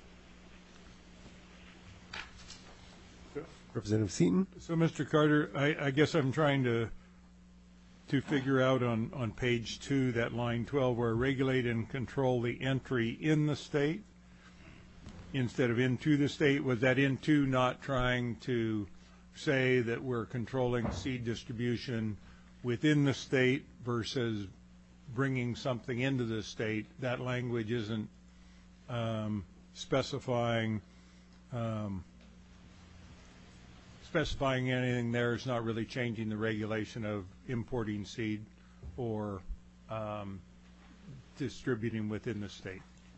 Representative Seaton? So, Mister Carter, I, I guess I'm trying to to figure out on, on page two, that line twelve, where regulate and control the entry in the state instead of into the state. Was that into not trying to say that we're controlling seed distribution within the state versus bringing something into the state? That language isn't um, specifying um, specifying anything there. It's not really changing the regulation of importing seed or um, distributing within the state.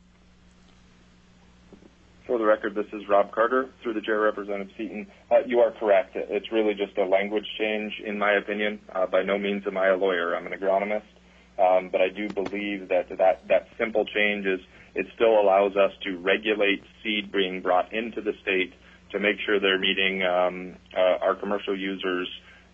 For the record, this is Rob Carter, through the chair, Representative Seaton. Uh, you are correct. It's really just a language change, in my opinion. Uh, by no means am I a lawyer. I'm an agronomist. Um, but I do believe that, that that simple change is it still allows us to regulate seed being brought into the state to make sure they're meeting um, uh, our commercial users'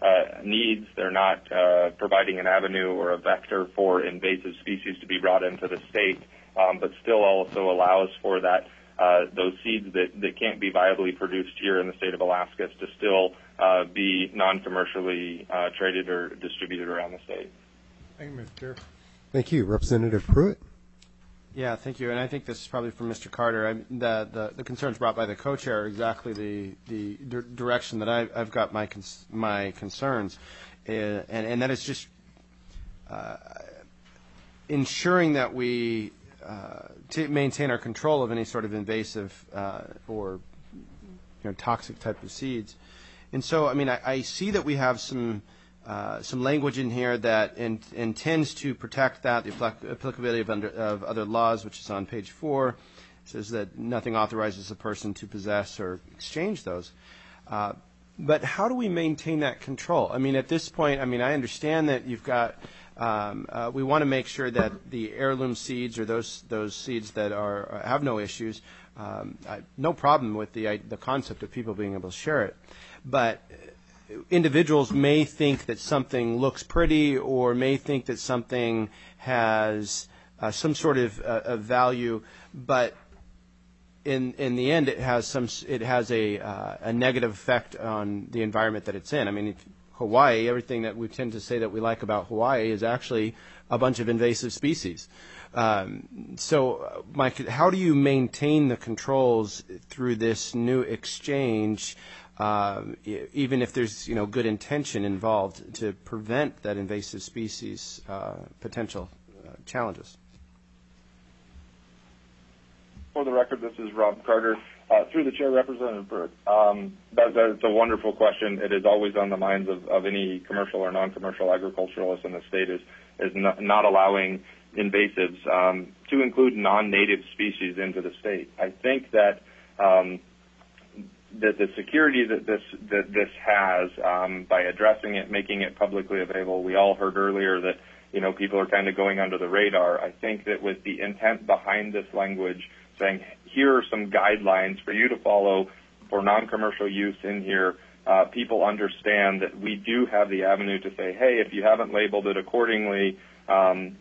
uh, needs. They're not uh, providing an avenue or a vector for invasive species to be brought into the state, um, but still also allows for that uh, those seeds that, that can't be viably produced here in the state of Alaska to still uh, be non-commercially uh, traded or distributed around the state. Thank you, Mister Chair. Thank you. Representative Pruitt. Yeah, thank you. And I think this is probably for Mister Carter. I, the, the the concerns brought by the co-chair are exactly the the d- direction that I, I've got my cons- my concerns, uh, and and that is just uh, ensuring that we uh, t- maintain our control of any sort of invasive uh, or you know toxic type of seeds. And so, I mean, I, I see that we have some. Uh, some language in here that in, intends to protect that, the applicability of, under, of other laws, which is on page four. It says that nothing authorizes a person to possess or exchange those. Uh, but how do we maintain that control? I mean, at this point, I mean, I understand that you've got, um, uh, we want to make sure that the heirloom seeds or those those seeds that are have no issues, um, I, no problem with the the concept of people being able to share it, but individuals may think that something looks pretty or may think that something has uh, some sort of, uh, of value, but in in the end, it has some it has a uh, a negative effect on the environment that it's in. I mean, if Hawaii, everything that we tend to say that we like about Hawaii is actually a bunch of invasive species. Um, so, Mike, how do you maintain the controls through this new exchange? Uh, even if there's you know good intention involved to prevent that invasive species uh, potential uh, challenges. For the record, this is Rob Carter. Uh, through the chair, Representative Pruitt. Um, that, that's a wonderful question. It is always on the minds of, of any commercial or non-commercial agriculturalist in the state is, is not, not allowing invasives um, to include non-native species into the state. I think that um, that the security that this that this has um, by addressing it, making it publicly available. We all heard earlier that you know people are kind of going under the radar. I think that with the intent behind this language, saying here are some guidelines for you to follow for non-commercial use in here, uh, people understand that we do have the avenue to say, hey, if you haven't labeled it accordingly, um,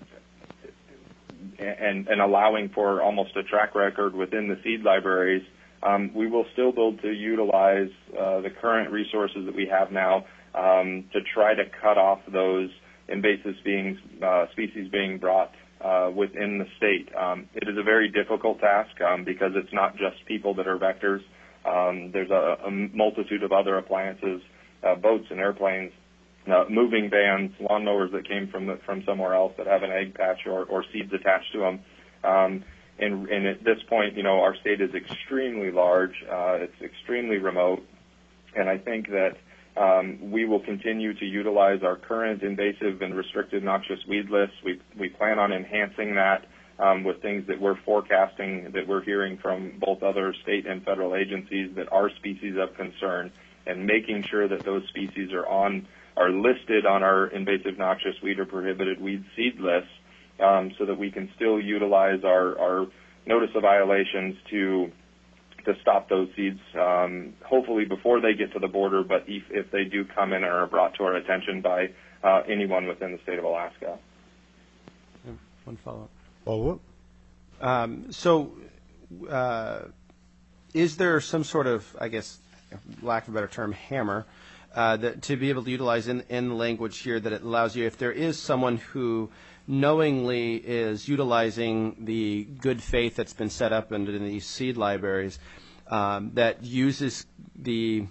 and, and allowing for almost a track record within the seed libraries. Um, we will still be able to utilize uh, the current resources that we have now um, to try to cut off those invasive beings, uh, species being brought uh, within the state. Um, it is a very difficult task um, because it's not just people that are vectors. Um, there's a, a multitude of other appliances, uh, boats and airplanes, uh, moving vans, lawnmowers that came from the, from somewhere else that have an egg patch or, or seeds attached to them. Um, And, and at this point, you know, our state is extremely large. Uh, it's extremely remote. And I think that um, we will continue to utilize our current invasive and restricted noxious weed lists. We, we plan on enhancing that um, with things that we're forecasting, that we're hearing from both other state and federal agencies that are species of concern, and making sure that those species are on are listed on our invasive noxious weed or prohibited weed seed lists. Um, so that we can still utilize our, our notice of violations to to stop those seeds, um, hopefully before they get to the border, but if, if they do come in and are brought to our attention by uh, anyone within the state of Alaska. Yeah, one follow-up. Follow-up? Um, so uh, is there some sort of, I guess, lack of a better term, hammer, uh, that to be able to utilize in, in the language here that it allows you, if there is someone who knowingly is utilizing the good faith that's been set up in, in these seed libraries, um, that uses the,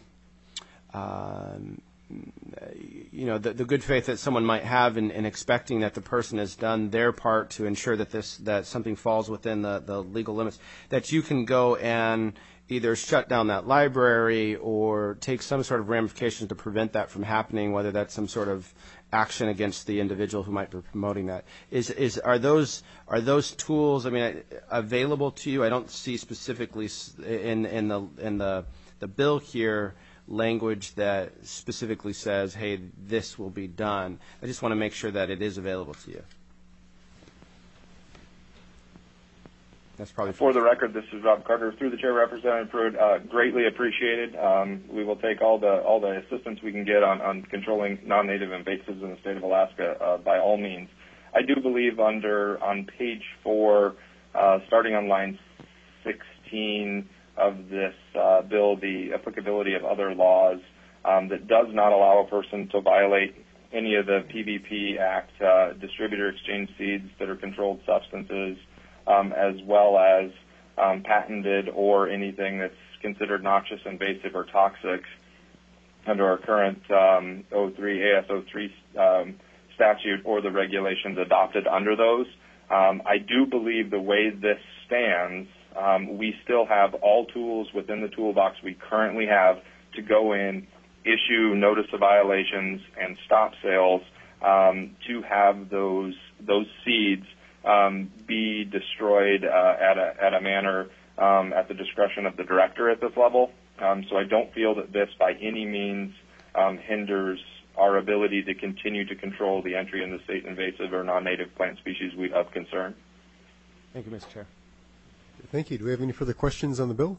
um, you know, the, the good faith that someone might have in, in expecting that the person has done their part to ensure that this that something falls within the, the legal limits, that you can go and either shut down that library or take some sort of ramifications to prevent that from happening, whether that's some sort of action against the individual who might be promoting that. Is is are those are those tools, I mean, available to you? I don't see specifically in in the in the the bill here language that specifically says, hey, this will be done. I just want to make sure that it is available to you. That's probably For the record, this is Rob Carter. Through the chair, Representative Pruitt, uh, greatly appreciated. Um, we will take all the all the assistance we can get on, on controlling non-native invasives in the state of Alaska uh, by all means. I do believe under on page four, uh, starting on line sixteen of this uh, bill, the applicability of other laws um, that does not allow a person to violate any of the P V P Act, uh, distributor exchange seeds that are controlled substances, um, as well as um, patented or anything that's considered noxious, invasive, or toxic under our current um, O three, A S O three um, statute or the regulations adopted under those. Um, I do believe the way this stands, um, we still have all tools within the toolbox we currently have to go in, issue notice of violations, and stop sales um, to have those those seeds um, be destroyed uh, at a at a manner um, at the discretion of the director at this level. Um, so I don't feel that this by any means um, hinders our ability to continue to control the entry in the state invasive or non-native plant species we, of concern. Thank you, Mister Chair. Thank you. Do we have any further questions on the bill?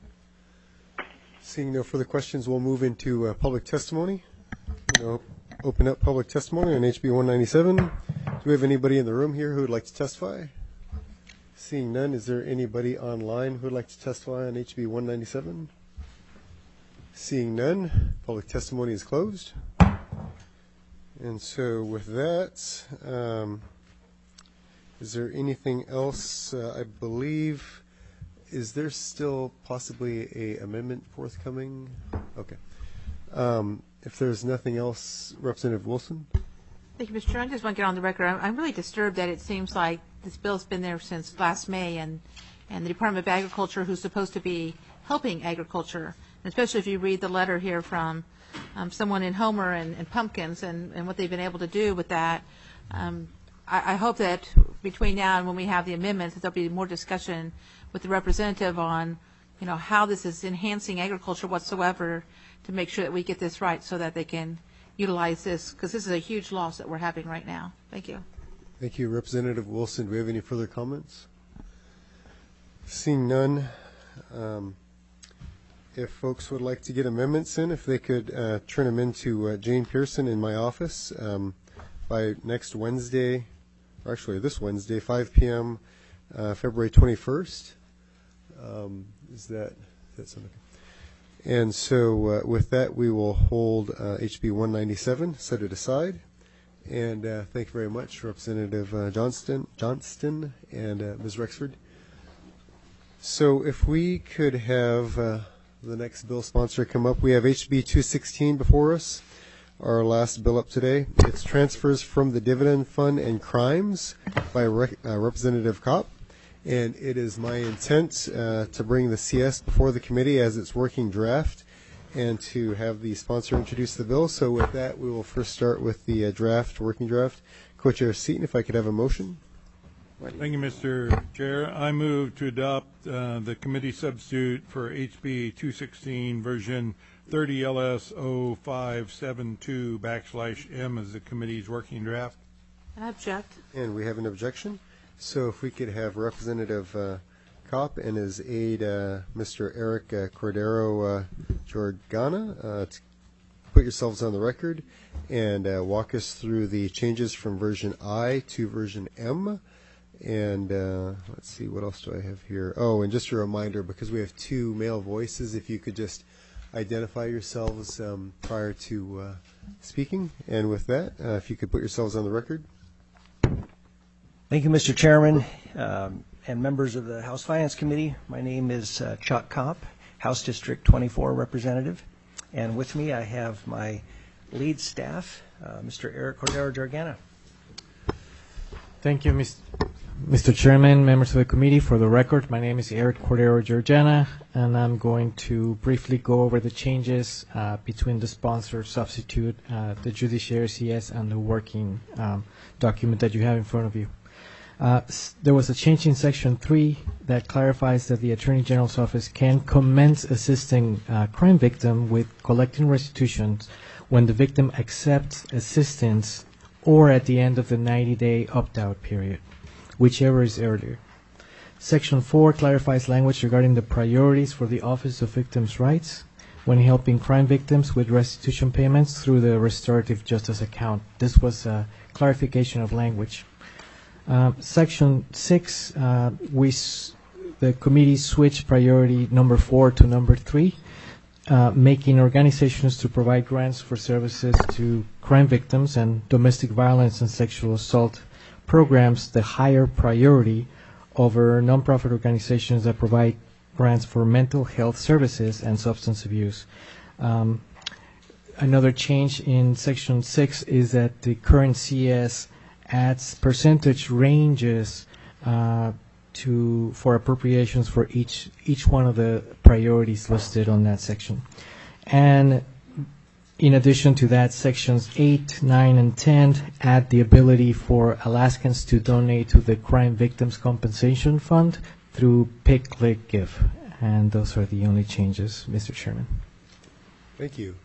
Seeing no further questions, we'll move into uh, public testimony. We'll open up public testimony on H B one ninety-seven. Do we have anybody in the room here who would like to testify? Seeing none, is there anybody online who would like to testify on H B one ninety-seven? Seeing none, public testimony is closed. And so with that, um, is there anything else? Uh, I believe, is there still possibly a amendment forthcoming? Okay. Um, if there's nothing else, Representative Wilson? Thank you, Mister Chair. I just want to get on the record. I'm, I'm really disturbed that it seems like this bill's been there since last May, and, and the Department of Agriculture, who's supposed to be helping agriculture, and especially if you read the letter here from um, someone in Homer and, and Pumpkins and, and what they've been able to do with that. Um, I, I hope that between now and when we have the amendments, that there'll be more discussion with the representative on, you know, how this is enhancing agriculture whatsoever to make sure that we get this right so that they can utilize this, because this is a huge loss that we're having right now. Thank you. Thank you, Representative Wilson. Do we have any further comments? Seeing none, um, if folks would like to get amendments in, if they could uh, turn them into uh, Jane Pearson in my office um, by next Wednesday, or actually this Wednesday, five p m, uh, February twenty-first. Um, is that, is that something? And so uh, with that, we will hold uh, H B one ninety-seven, set it aside. And uh, thank you very much, Representative uh, Johnston, Johnston and uh, Miz Rexford. So if we could have uh, the next bill sponsor come up. We have H B two sixteen before us, our last bill up today. It's transfers from the dividend fund and crimes by Rec- uh, Representative Kopp. And it is my intent uh, to bring the C S before the committee as its working draft and to have the sponsor introduce the bill. So with that, we will first start with the uh, draft, working draft. Co-Chair Seaton, if I could have a motion. Thank you, Mister Chair. I move to adopt uh, the committee substitute for H B two sixteen version thirty L S zero five seven two backslash M as the committee's working draft. I object. And we have an objection. So if we could have Representative uh, Kopp and his aide, uh, Mister Eric uh, Cordero uh, Jorgana, uh, to put yourselves on the record and uh, walk us through the changes from version I to version M. And uh, let's see, what else do I have here? Oh, and just a reminder, because we have two male voices, if you could just identify yourselves um, prior to uh, speaking. And with that, uh, if you could put yourselves on the record. Thank you, Mister Chairman, um, and members of the House Finance Committee. My name is uh, Chuck Kopp, House District twenty-four representative. And with me, I have my lead staff, uh, Mister Eric Cordero Jorgana. Thank you, Mister Chairman, members of the committee. For the record, my name is Eric Cordero Jorgana, and I'm going to briefly go over the changes uh, between the sponsor, substitute, uh, the judiciary C S, and the working um, document that you have in front of you. Uh, there was a change in Section three that clarifies that the Attorney General's office can commence assisting a crime victim with collecting restitutions when the victim accepts assistance or at the end of the ninety-day opt-out period, whichever is earlier. Section four clarifies language regarding the priorities for the Office of Victims' Rights when helping crime victims with restitution payments through the restorative justice account. This was a clarification of language. Uh, Section six, uh, we s- the committee switched priority number four to number three, uh, making organizations to provide grants for services to crime victims and domestic violence and sexual assault programs the higher priority over nonprofit organizations that provide grants for mental health services and substance abuse. Um, another change in Section six is that the current C S adds percentage ranges uh, to for appropriations for each each one of the priorities listed on that section. And in addition to that, sections eight, nine, and ten add the ability for Alaskans to donate to the Crime Victims Compensation Fund through Pick, Click, Give. And those are the only changes, Mister Chairman. Thank you.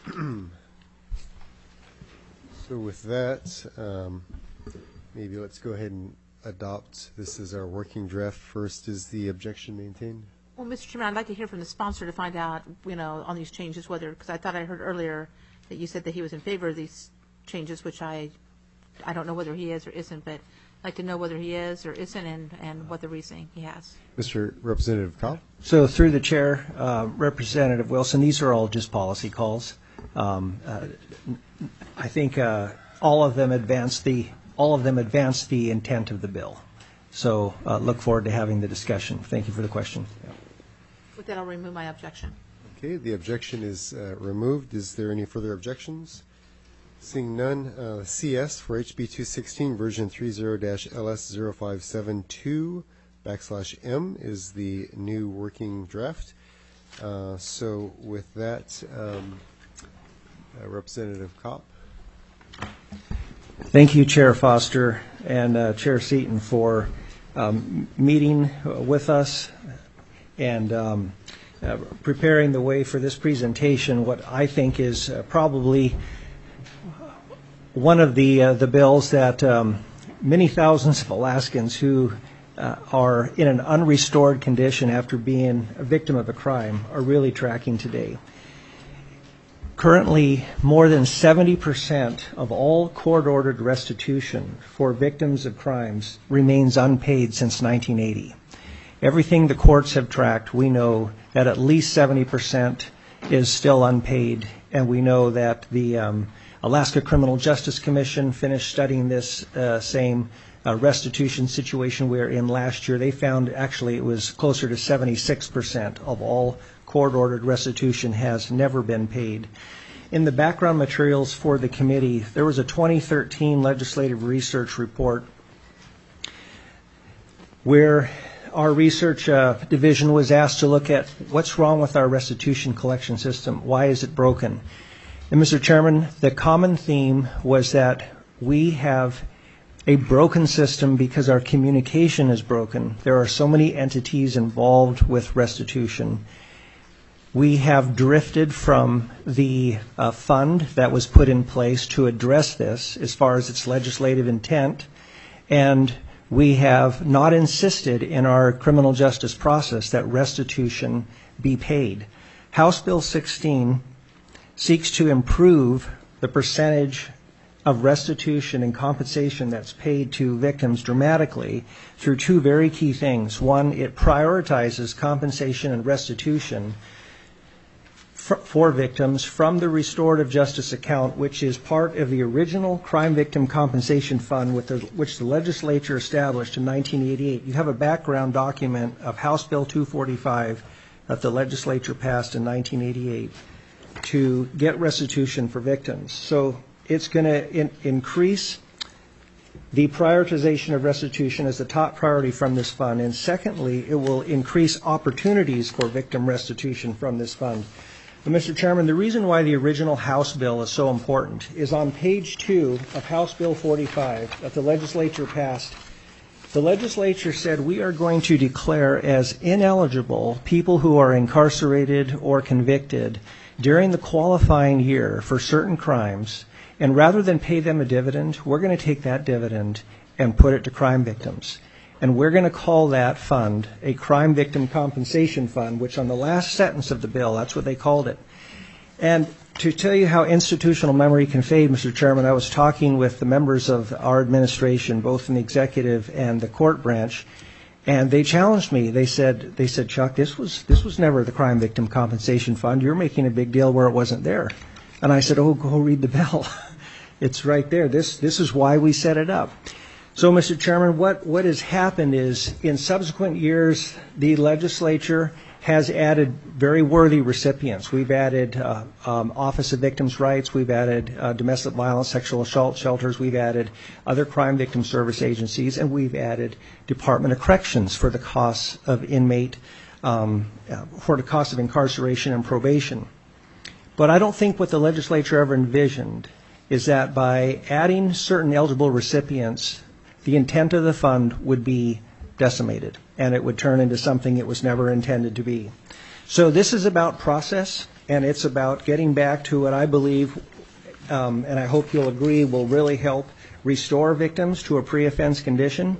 So with that, um, maybe let's go ahead and adopt this as our working draft. First, is the objection maintained? Well, Mister Chairman, I'd like to hear from the sponsor to find out, you know, on these changes, whether, because I thought I heard earlier that you said that he was in favor of these changes, which I, I don't know whether he is or isn't, but I'd like to know whether he is or isn't and, and what the reasoning he has. Mister Representative Cobb? So through the chair, uh, Representative Wilson, these are all just policy calls. Um, uh, I think uh, all of them advance the all of them advance the intent of the bill. So uh, look forward to having the discussion. Thank you for the question. With that, I'll remove my objection. Okay, the objection is uh, removed. Is there any further objections? Seeing none, uh, C S for H B two sixteen version thirty dash L S zero five seven two backslash M is the new working draft. Uh, so with that, um, uh, Representative Kopp. Thank you, Chair Foster and uh, Chair Seaton, for um, meeting with us and um, uh, preparing the way for this presentation, what I think is uh, probably one of the uh, the bills that um, many thousands of Alaskans who uh, are in an unrestored condition after being a victim of a crime are really tracking today. Currently, more than seventy percent of all court-ordered restitution for victims of crimes remains unpaid since nineteen eighty. Everything the courts have tracked, we know that at least seventy percent is still unpaid, and we know that the um, Alaska Criminal Justice Commission finished studying this uh, same uh, restitution situation we're in last year. They found actually it was closer to seventy-six percent of all court-ordered restitution has never been paid. In the background materials for the committee, there was a twenty thirteen legislative research report where our research uh, division was asked to look at what's wrong with our restitution collection system. Why is it broken? And Mister Chairman, the common theme was that we have a broken system because our communication is broken. There are so many entities involved with restitution. We have drifted from the uh, fund that was put in place to address this as far as its legislative intent, and we have not insisted in our criminal justice process that restitution be paid. House Bill sixteen seeks to improve the percentage of restitution and compensation that's paid to victims dramatically through two very key things. One, it prioritizes compensation and restitution for victims from the restorative justice account, which is part of the original Crime Victim Compensation Fund, with the, which the legislature established in nineteen eighty-eight. You have a background document of House Bill two forty-five that the legislature passed in nineteen eighty-eight to get restitution for victims. So it's going to in, increase the prioritization of restitution as the top priority from this fund. And secondly, it will increase opportunities for victim restitution from this fund. But Mister Chairman, the reason why the original House bill is so important is on page two of House Bill forty-five that the legislature passed. The legislature said we are going to declare as ineligible people who are incarcerated or convicted during the qualifying year for certain crimes, and rather than pay them a dividend, we're going to take that dividend and put it to crime victims. And we're going to call that fund a crime victim compensation fund, which on the last sentence of the bill, that's what they called it. And to tell you how institutional memory can fade, Mister Chairman, I was talking with the members of our administration, both in the executive and the court branch, and they challenged me. They said, they said, Chuck, this was this was never the crime victim compensation fund. You're making a big deal where it wasn't there. And I said, oh, go read the bill. It's right there. This this is why we set it up. So, Mister Chairman, what, what has happened is in subsequent years, the legislature has added very worthy recipients. We've added uh, um, Office of Victims' Rights. We've added uh, domestic violence, sexual assault shelters. We've added other crime victim service agencies, and we've added Department of Corrections for the costs of inmate, um, uh, for the cost of incarceration and probation. But I don't think what the legislature ever envisioned is that by adding certain eligible recipients, the intent of the fund would be decimated, and it would turn into something it was never intended to be. So this is about process, and it's about getting back to what I believe, um, and I hope you'll agree, will really help restore victims to a pre-offense condition.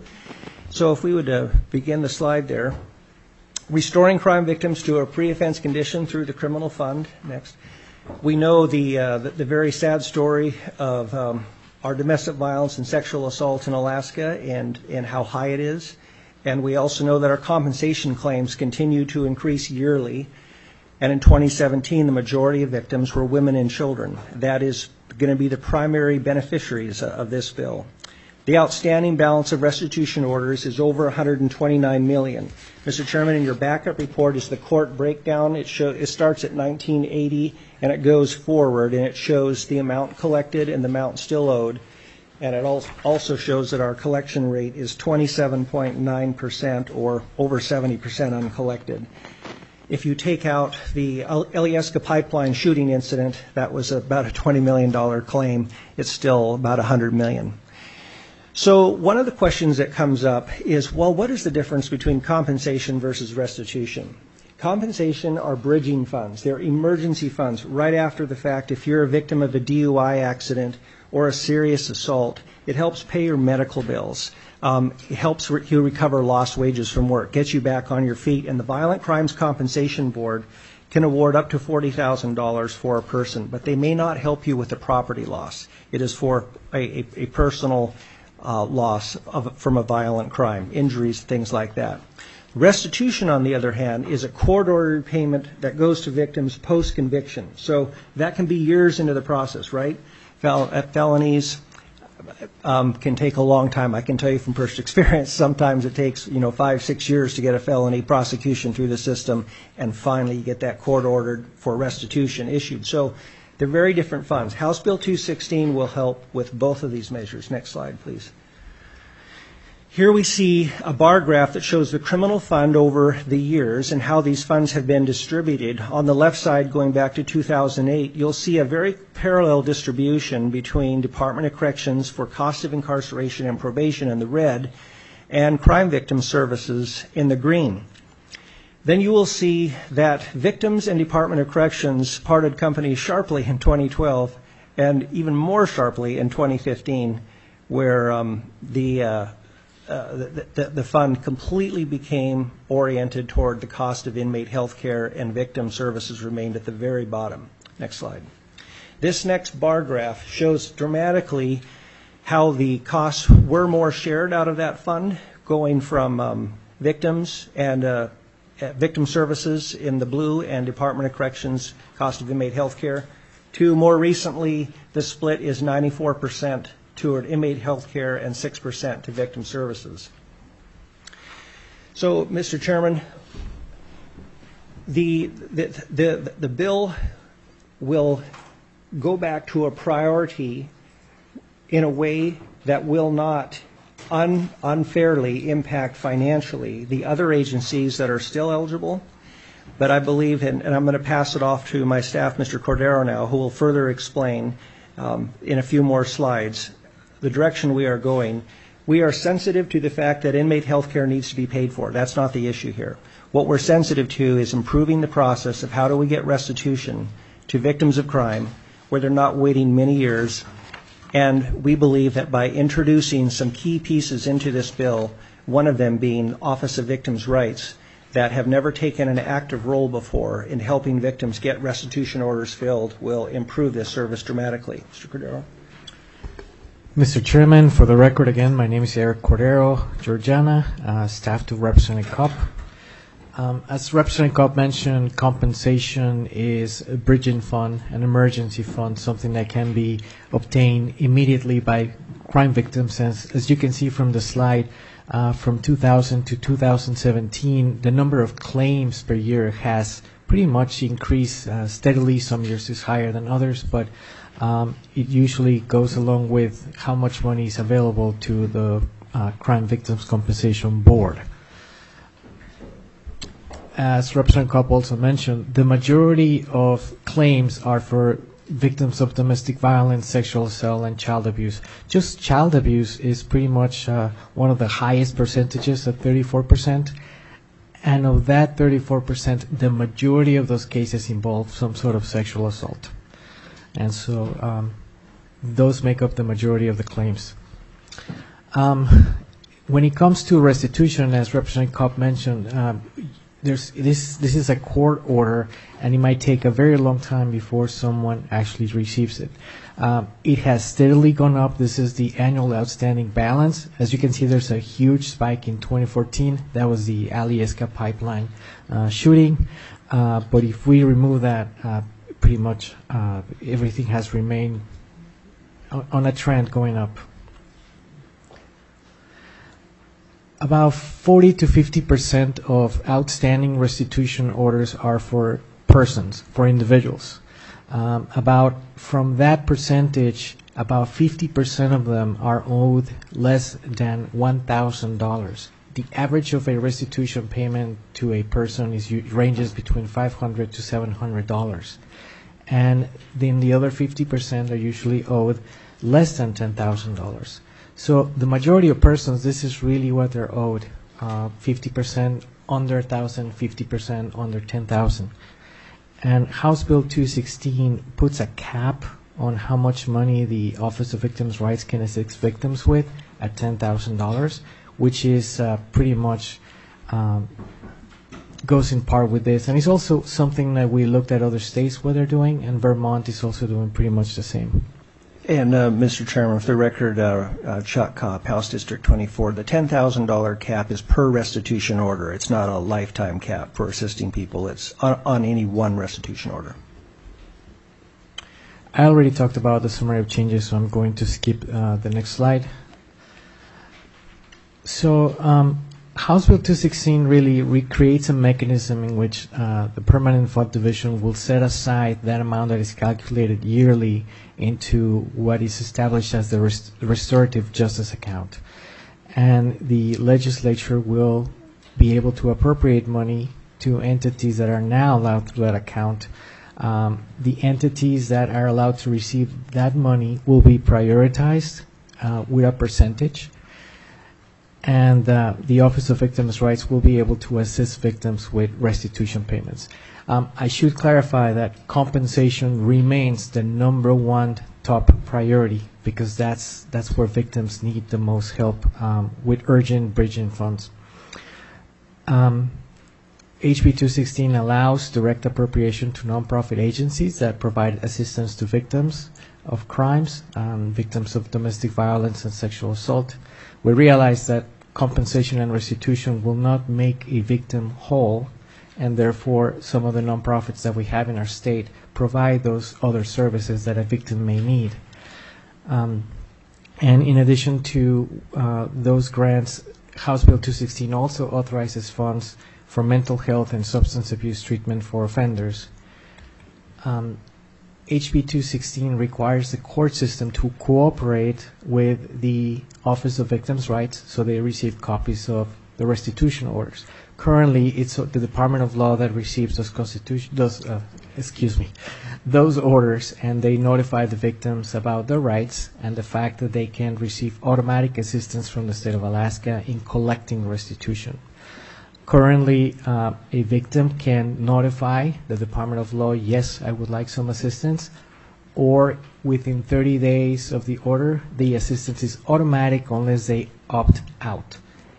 So if we would uh, begin the slide there. Restoring crime victims to a pre-offense condition through the criminal fund. Next. We know the, uh, the, the very sad story of um, our domestic violence and sexual assault in Alaska and, and how high it is. And we also know that our compensation claims continue to increase yearly. And in twenty seventeen, the majority of victims were women and children. That is going to be the primary beneficiaries of this bill. The outstanding balance of restitution orders is over one hundred twenty-nine million dollars. Mister Chairman, in your backup report is the court breakdown. It, show, it starts at nineteen eighty and it goes forward, and it shows the amount collected and the amount still owed. And it also shows that our collection rate is twenty-seven point nine percent, or over seventy percent uncollected. If you take out the Alyeska pipeline shooting incident, that was about a twenty million dollars claim. It's still about one hundred million dollars. So one of the questions that comes up is, well, what is the difference between compensation versus restitution? Compensation are bridging funds. They're emergency funds right after the fact. If you're a victim of a D U I accident or a serious assault, it helps pay your medical bills. Um, it helps re- you recover lost wages from work, gets you back on your feet. And the Violent Crimes Compensation Board can award up to forty thousand dollars for a person, but they may not help you with the property loss. It is for a, a, a personal uh, loss of, from a violent crime, injuries, things like that. Restitution, on the other hand, is a court-ordered payment that goes to victims post-conviction. So that can be years into the process, right? Fel- felonies um, can take a long time. I can tell you from personal experience, sometimes it takes, you know, five, six years to get a felony prosecution through the system, and finally you get that court-ordered for restitution issued. So they're very different funds. House Bill two sixteen will help with both of these measures. Next slide, please. Here we see a bar graph that shows the criminal fund over the years and how these funds have been distributed. On the left side, going back to two thousand eight, you'll see a very parallel distribution between Department of Corrections for cost of incarceration and probation in the red and crime victim services in the green. Then you will see that victims and Department of Corrections parted company sharply in twenty twelve and even more sharply in twenty fifteen, where um, the uh, Uh, the, the, the fund completely became oriented toward the cost of inmate health care, and victim services remained at the very bottom. Next slide. This next bar graph shows dramatically how the costs were more shared out of that fund, going from um, victims and uh, victim services in the blue and Department of Corrections cost of inmate health care, to more recently the split is ninety-four percent toward inmate health care and six percent to victim services. So, Mister Chairman, the, the, the, the bill will go back to a priority in a way that will not un, unfairly impact financially the other agencies that are still eligible. But I believe, and, and I'm going to pass it off to my staff, Mister Cordero now, who will further explain um, in a few more slides the direction we are going. We are sensitive to the fact that inmate health care needs to be paid for. That's not the issue here. What we're sensitive to is improving the process of how do we get restitution to victims of crime where they're not waiting many years. And we believe that by introducing some key pieces into this bill, one of them being Office of Victims' Rights, that have never taken an active role before in helping victims get restitution orders filled, will improve this service dramatically. Mister Cordero? Mister Chairman, for the record again, my name is Eric Cordero, Georgiana, uh, staff to Representative Kopp. Um, as Representative Kopp mentioned, compensation is a bridging fund, an emergency fund, something that can be obtained immediately by crime victims. As, as you can see from the slide, uh, from two thousand to two thousand seventeen, the number of claims per year has pretty much increased uh, steadily. Some years is higher than others, but um, it usually goes along with how much money is available to the uh, Crime Victims Compensation Board. As Representative Kopp also mentioned, the majority of claims are for victims of domestic violence, sexual assault, and child abuse. Just child abuse is pretty much uh, one of the highest percentages at thirty-four percent. And of that thirty-four percent, the majority of those cases involve some sort of sexual assault. And so um, those make up the majority of the claims. Um, when it comes to restitution, as Representative Kopp mentioned, um, There's, this, this is a court order, and it might take a very long time before someone actually receives it. Um, it has steadily gone up. This is the annual outstanding balance. As you can see, there's a huge spike in twenty fourteen. That was the Alyeska pipeline uh, shooting. Uh, but if we remove that, uh, pretty much uh, everything has remained on a trend going up. About forty to fifty percent of outstanding restitution orders are for persons, for individuals. Um, about, from that percentage, about fifty percent of them are owed less than one thousand dollars. The average of a restitution payment to a person is ranges between five hundred to seven hundred dollars. And then the other fifty percent are usually owed less than ten thousand dollars. So the majority of persons, this is really what they're owed, uh, fifty percent under one thousand, fifty percent under ten thousand. And House Bill two sixteen puts a cap on how much money the Office of Victims' Rights can assist victims with at ten thousand dollars, which is uh, pretty much um, goes in part with this. And it's also something that we looked at other states what they're doing, and Vermont is also doing pretty much the same. And, uh, Mister Chairman, for the record, uh, uh, Chuck Kopp, House District twenty-four, the ten thousand dollars cap is per restitution order. It's not a lifetime cap for assisting people. It's on, on any one restitution order. I already talked about the summary of changes, so I'm going to skip uh, the next slide. So um, House Bill two sixteen really recreates a mechanism in which uh, the Permanent Fund Division will set aside that amount that is calculated yearly into what is established as the rest- restorative justice account. And the legislature will be able to appropriate money to entities that are now allowed through that account. Um, the entities that are allowed to receive that money will be prioritized uh, with a percentage. And uh, the Office of Victims' Rights will be able to assist victims with restitution payments. Um, I should clarify that compensation remains the number one top priority because that's that's where victims need the most help um, with urgent bridging funds. Um, H B two sixteen allows direct appropriation to nonprofit agencies that provide assistance to victims of crimes, um, victims of domestic violence and sexual assault. We realize that compensation and restitution will not make a victim whole, and therefore some of the nonprofits that we have in our state provide those other services that a victim may need. Um, and in addition to uh, those grants, House Bill two sixteen also authorizes funds for mental health and substance abuse treatment for offenders. Um, H B two sixteen requires the court system to cooperate with the Office of Victims' Rights so they receive copies of the restitution orders. Currently, it's the Department of Law that receives those constitution, those, uh, excuse me, those orders, and they notify the victims about their rights and the fact that they can receive automatic assistance from the state of Alaska in collecting restitution. Currently, uh, a victim can notify the Department of Law, yes, I would like some assistance, or within thirty days of the order, the assistance is automatic unless they opt out.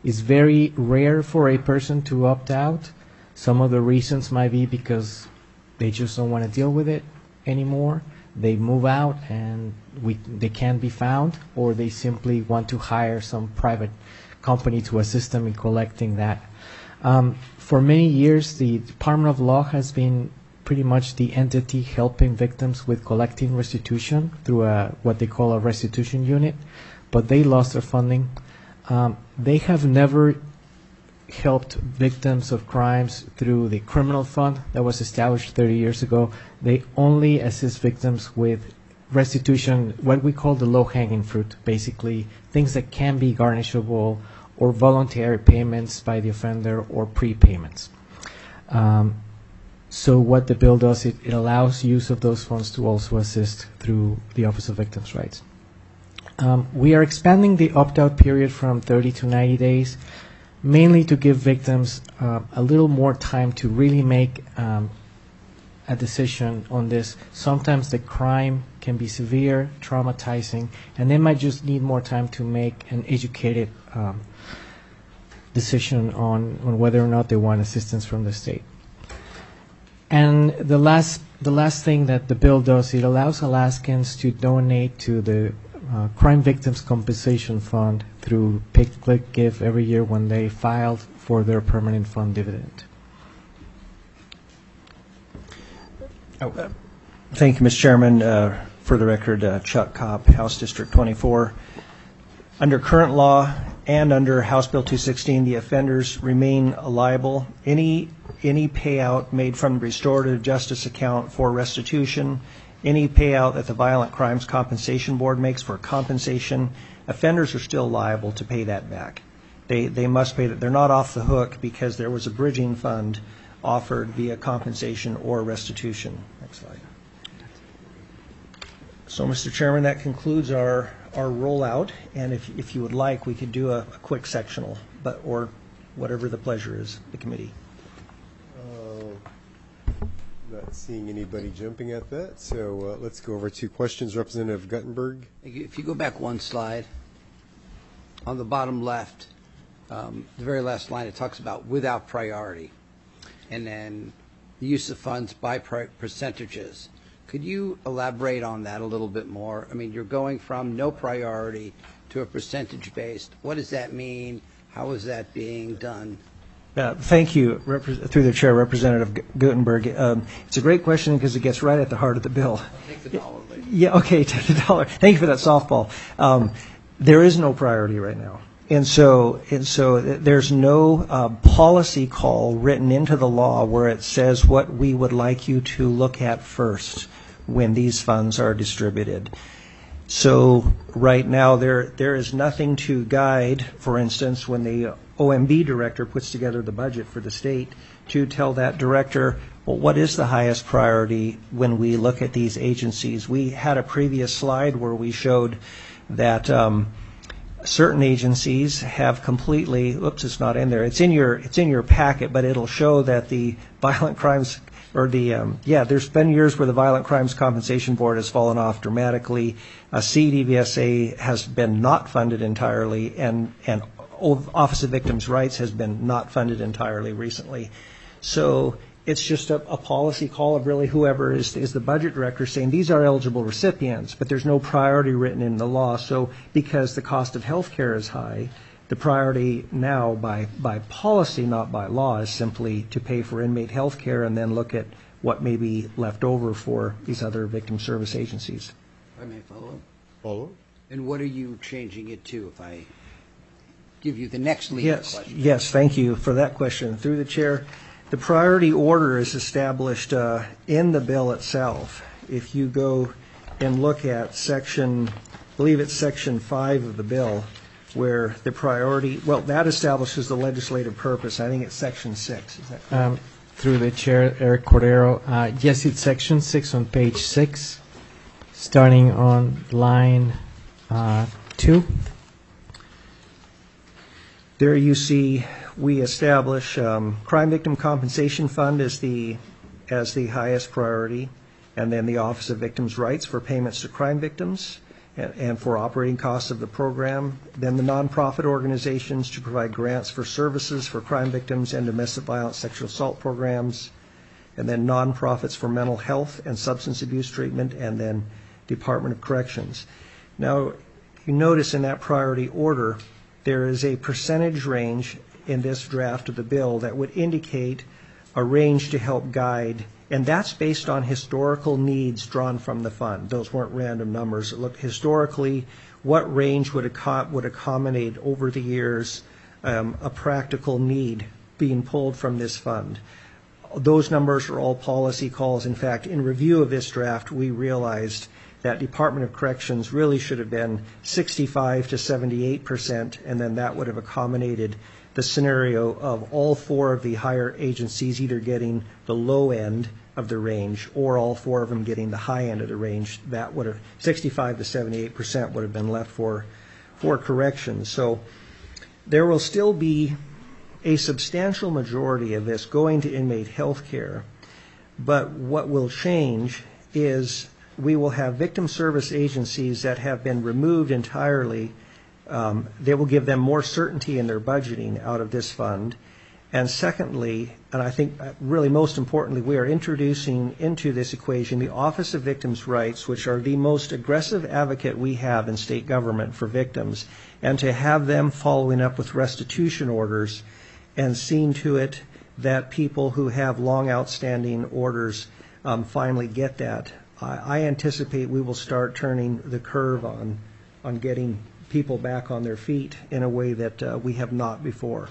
It's very rare for a person to opt out. Some of the reasons might be because they just don't want to deal with it anymore. They move out and we, they can't be found, or they simply want to hire some private company to assist them in collecting that. Um, for many years, the Department of Law has been pretty much the entity helping victims with collecting restitution through a, what they call a restitution unit, but they lost their funding. Um, they have never helped victims of crimes through the criminal fund that was established thirty years ago. They only assist victims with restitution, what we call the low-hanging fruit, basically things that can be garnishable or voluntary payments by the offender or prepayments. Um, so what the bill does, it, it allows use of those funds to also assist through the Office of Victims' Rights. Um, we are expanding the opt-out period from thirty to ninety days, mainly to give victims uh, a little more time to really make um, a decision on this. Sometimes the crime can be severe, traumatizing, and they might just need more time to make an educated um, decision on, on whether or not they want assistance from the state. And the last, the last thing that the bill does, it allows Alaskans to donate to the Uh, Crime Victims Compensation Fund through Pick, Click, Give every year when they filed for their permanent fund dividend. Oh, uh, thank you, Mister Chairman. Uh, for the record, uh, Chuck Kopp, House District twenty-four. Under current law and under House Bill two sixteen, the offenders remain liable. Any any payout made from the restorative justice account for restitution, any payout that the Violent Crimes Compensation Board makes for compensation, offenders are still liable to pay that back. They they must pay that. They're not off the hook because there was a bridging fund offered via compensation or restitution. Next slide. So, Mister Chairman, that concludes our, our rollout. And if if you would like, we could do a, a quick sectional, but or whatever the pleasure is, the committee. Not seeing anybody jumping at that, so uh, let's go over to questions. Representative Guttenberg. If you go back one slide, on the bottom left, um, the very last line, it talks about without priority, and then the use of funds by percentages. Could you elaborate on that a little bit more? I mean, you're going from no priority to a percentage-based. What does that mean? How is that being done? Uh, thank you, Repre- through the chair, Representative Guttenberg. Um, it's a great question because it gets right at the heart of the bill. Take the dollar, please. Yeah, okay, take the dollar. Thank you for that softball. Um, there is no priority right now, and so and so there's no uh, policy call written into the law where it says what we would like you to look at first when these funds are distributed. So right now there there is nothing to guide, for instance, when the O M B director puts together the budget for the state, to tell that director, well, what is the highest priority when we look at these agencies? We had a previous slide where we showed that um, certain agencies have completely, oops, it's not in there. It's in your it's in your packet, but it'll show that the violent crimes or the um, yeah, there's been years where the Violent Crimes Compensation Board has fallen off dramatically. Uh, C D V S A has been not funded entirely, and and Office of Victims' Rights has been not funded entirely recently. So it's just a, a policy call of really whoever is, is the budget director saying these are eligible recipients, but there's no priority written in the law. So because the cost of health care is high, the priority now by, by policy, not by law, is simply to pay for inmate health care and then look at what may be left over for these other victim service agencies. If I may follow up. Follow up. And what are you changing it to, if I give you the next lead Yes, question? yes, thank you for that question. Through the chair, the priority order is established uh, in the bill itself. If you go and look at section, I believe it's section five of the bill, where the priority, well, that establishes the legislative purpose. I think it's section six. Is that correct? Um, through the chair, Eric Cordero. Uh, yes, it's section six on page six, starting on line uh, two. There you see we establish um, Crime Victim Compensation Fund as the as the highest priority, and then the Office of Victims' Rights for payments to crime victims, and, and for operating costs of the program. Then the nonprofit organizations to provide grants for services for crime victims and domestic violence sexual assault programs. And then nonprofits for mental health and substance abuse treatment, and then Department of Corrections. Now, you notice in that priority order, there is a percentage range in this draft of the bill that would indicate a range to help guide, and that's based on historical needs drawn from the fund. Those weren't random numbers. Look, historically, what range would, acco- would accommodate over the years um, a practical need being pulled from this fund. Those numbers are all policy calls. In fact, in review of this draft, we realized that Department of Corrections really should have been sixty-five to seventy-eight percent, and then that would have accommodated the scenario of all four of the higher agencies either getting the low end of the range or all four of them getting the high end of the range. That would have, sixty-five to seventy-eight percent would have been left for, for corrections. So there will still be a substantial majority of this going to inmate health care, but what will change is we will have victim service agencies that have been removed entirely. Um, they will give them more certainty in their budgeting out of this fund. And secondly, and I think really most importantly, we are introducing into this equation the Office of Victims' Rights, which are the most aggressive advocate we have in state government for victims, and to have them following up with restitution orders and seeing to it that people who have long outstanding orders um, finally get that. I, I anticipate we will start turning the curve on, on getting people back on their feet in a way that uh, we have not before.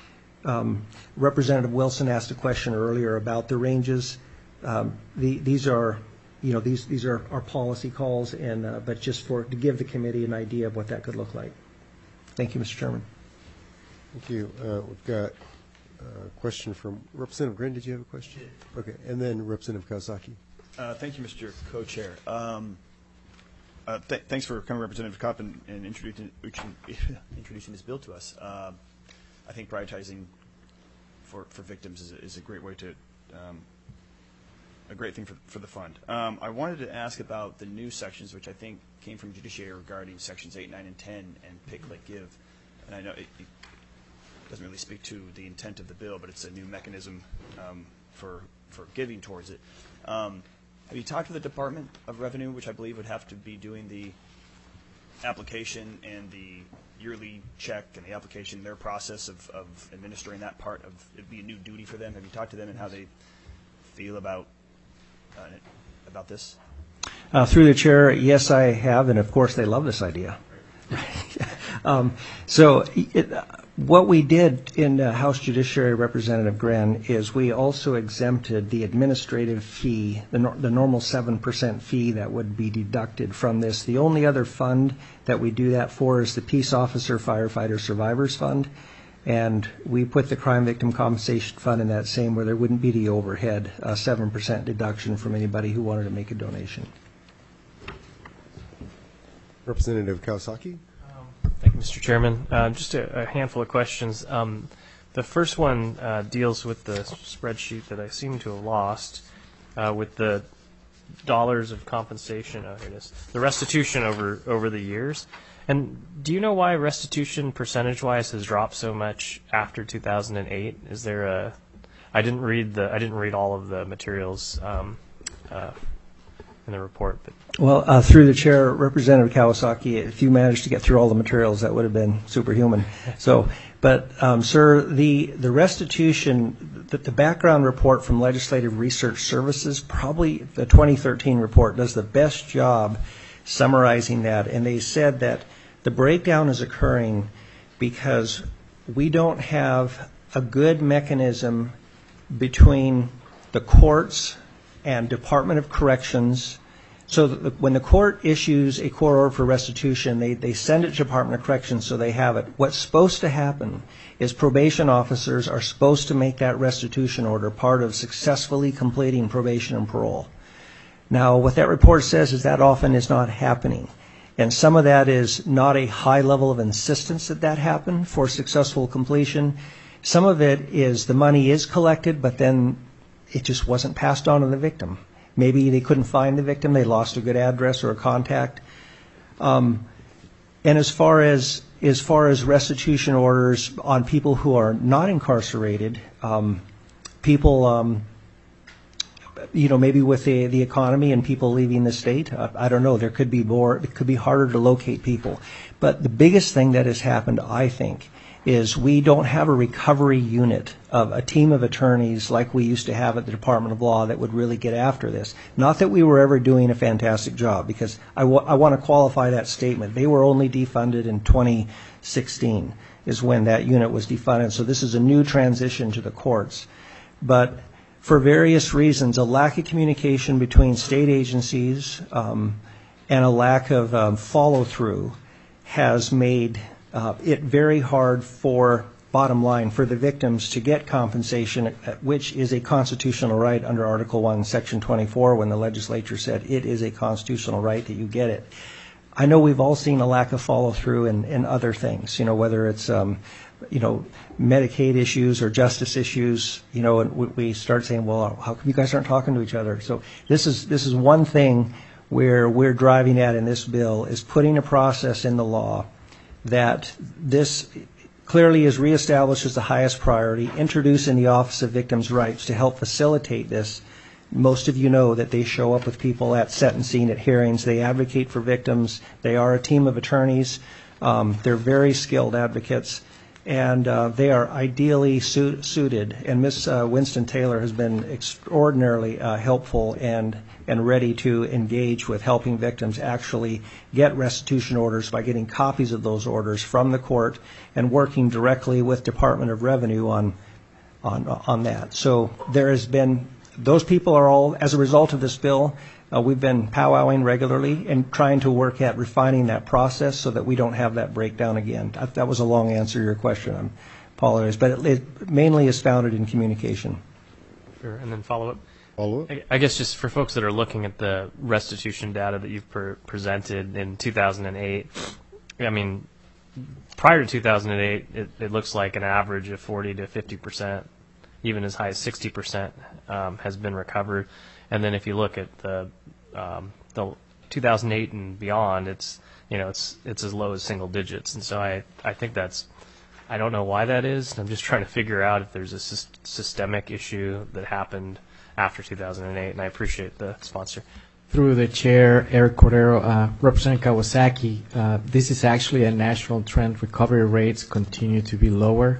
Um, Representative Wilson asked a question earlier about the ranges. Um, the, these are, you know, these these are our policy calls, and uh, but just for to give the committee an idea of what that could look like. Thank you, Mister Chairman. Thank you. Uh, we've got a question from Representative Green. Did you have a question? Okay, and then Representative Kawasaki. Uh, thank you, Mister Co-Chair. Um, uh, th- thanks for coming, Representative Kopp, and, and introducing, introducing this bill to us. Uh, I think prioritizing for, for victims is a, is a great way to, um, a great thing for, for the fund. Um, I wanted to ask about the new sections, which I think came from Judiciary regarding sections eight, nine, and ten, and pick, click, give. And I know it, it doesn't really speak to the intent of the bill, but it's a new mechanism um, for for giving towards it. Um, have you talked to the Department of Revenue, which I believe would have to be doing the application and the yearly check and the application, their process of, of administering that part of it'd be a new duty for them? Have you talked to them and how they feel about uh, about this? Uh, through the chair, yes, I have, and of course they love this idea. um, so it, what we did in uh, House Judiciary, Representative Gren, is we also exempted the administrative fee, the, nor- the normal seven percent fee that would be deducted from this. The only other fund that we do that for is the Peace Officer Firefighter Survivors Fund, and we put the Crime Victim Compensation Fund in that same where there wouldn't be the overhead, uh, seven percent deduction from anybody who wanted to make a donation. Representative Kawasaki. Thank you, Mister Chairman. Uh, just a, a handful of questions. Um, the first one uh, deals with the spreadsheet that I seem to have lost uh, with the dollars of compensation. Oh, here it is. The restitution over over the years. And do you know why restitution percentage-wise has dropped so much after two thousand eight? Is there a? I didn't read the. I didn't read all of the materials um, uh, in the report, but. Well, uh, through the chair, Representative Kawasaki, if you managed to get through all the materials, that would have been superhuman. So, but, um, sir, the, the restitution, the, the background report from Legislative Research Services, probably the twenty thirteen report, does the best job summarizing that. And they said that the breakdown is occurring because we don't have a good mechanism between the courts and Department of Corrections. So that when the court issues a court order for restitution, they, they send it to Department of Corrections so they have it. What's supposed to happen is probation officers are supposed to make that restitution order part of successfully completing probation and parole. Now, what that report says is that often is not happening. And some of that is not a high level of insistence that that happen for successful completion. Some of it is the money is collected, but then it just wasn't passed on to the victim. Maybe they couldn't find the victim, they lost a good address or a contact. Um, and as far as as far as restitution orders on people who are not incarcerated, um, people, um, you know, maybe with the the economy and people leaving the state, uh, I don't know. There could be more. It could be harder to locate people. But the biggest thing that has happened, I think, is we don't have a recovery unit of a team of attorneys like we used to have at the Department of Law that would really get after this. Not that we were ever doing a fantastic job, because I, w- I want to qualify that statement. They were only defunded in twenty sixteen is when that unit was defunded. So this is a new transition to the courts. But for various reasons, a lack of communication between state agencies um, and a lack of um, follow-through has made uh, it very hard for, bottom line, for the victims to get compensation, which is a constitutional right under Article one, Section twenty-four, when the legislature said it is a constitutional right that you get it. I know we've all seen a lack of follow-through in, in other things, you know, whether it's, um, you know, Medicaid issues or justice issues, you know, and we, we start saying, well, how come you guys aren't talking to each other? So this is this is one thing where we're driving at in this bill, is putting a process in the law that this clearly is reestablished as the highest priority, introduced in the Office of Victims' Rights to help facilitate this. Most of you know that they show up with people at sentencing, at hearings. They advocate for victims. They are a team of attorneys. Um, they're very skilled advocates, and uh, they are ideally su- suited. And Miz Uh, Winston Taylor has been extraordinarily uh, helpful and and ready to engage with helping victims actually get restitution orders by getting copies of those orders from the court and working directly with Department of Revenue on on on that. So there has been, those people are all, as a result of this bill, uh, we've been powwowing regularly and trying to work at refining that process so that we don't have that breakdown again. That, that was a long answer to your question. I apologize, but it, it mainly is founded in communication. Sure, and then follow up. Follow up. I, I guess just for folks that are looking at the restitution data that you've per, presented in two thousand eight, I mean, prior to two thousand eight, it, it looks like an average of forty to fifty percent, even as high as sixty percent um, has been recovered. And then if you look at the um, the two thousand eight and beyond, it's you know it's it's as low as single digits. And so I I think that's, I don't know why that is. I'm just trying to figure out if there's a sy- systemic issue that happened after two thousand eight, and I appreciate the sponsor. Through the chair, Eric Cordero, uh, Representative Kawasaki, uh, this is actually a national trend. Recovery rates continue to be lower,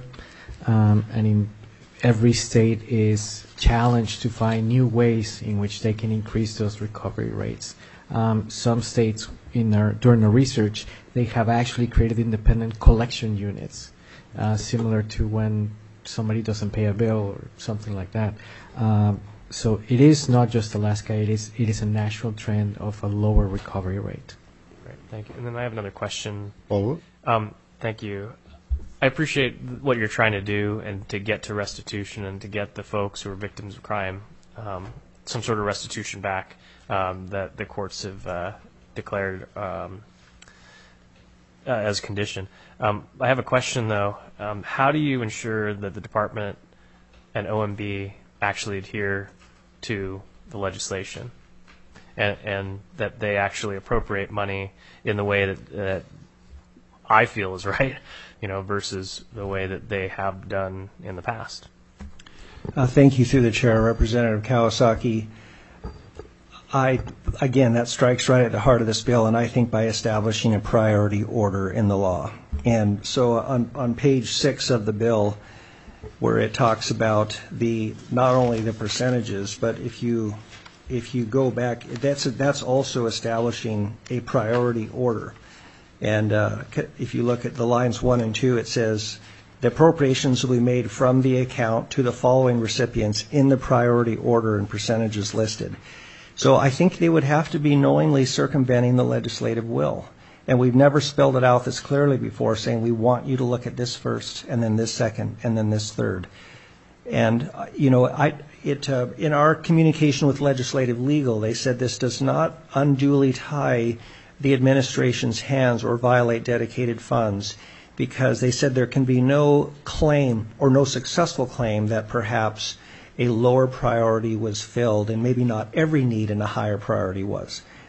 um, and in every state is challenged to find new ways in which they can increase those recovery rates. Um, some states, in their, during the research, they have actually created independent collection units, uh, similar to when somebody doesn't pay a bill or something like that. Um, so it is not just Alaska, it is it is a national trend of a lower recovery rate. Great, thank you. And then I have another question. Follow up. Um, thank you. I appreciate what you're trying to do and to get to restitution and to get the folks who are victims of crime um, some sort of restitution back um, that the courts have uh, declared um, uh, as a condition. Um, I have a question, though. Um, how do you ensure that the department and O M B actually adhere to the legislation and, and that they actually appropriate money in the way that, that I feel is right, you know, versus the way that they have done in the past? Uh, thank you, through the chair, Representative Kawasaki. I, again, that strikes right at the heart of this bill, and I think by establishing a priority order in the law. And so on, on page six of the bill, where it talks about the not only the percentages, but if you if you go back, that's that's also establishing a priority order. And uh, if you look at the lines one and two, it says the appropriations will be made from the account to the following recipients in the priority order and percentages listed. So I think they would have to be knowingly circumventing the legislative will. And we've never spelled it out this clearly before, saying we want you to look at this first, and then this second, and then this third. And, uh, you know, I, it, uh, in our communication with legislative legal, they said this does not unduly tie the administration's hands or violate dedicated funds, because they said there can be no claim or no successful claim that perhaps a lower priority was filled and maybe not every need in a higher priority was.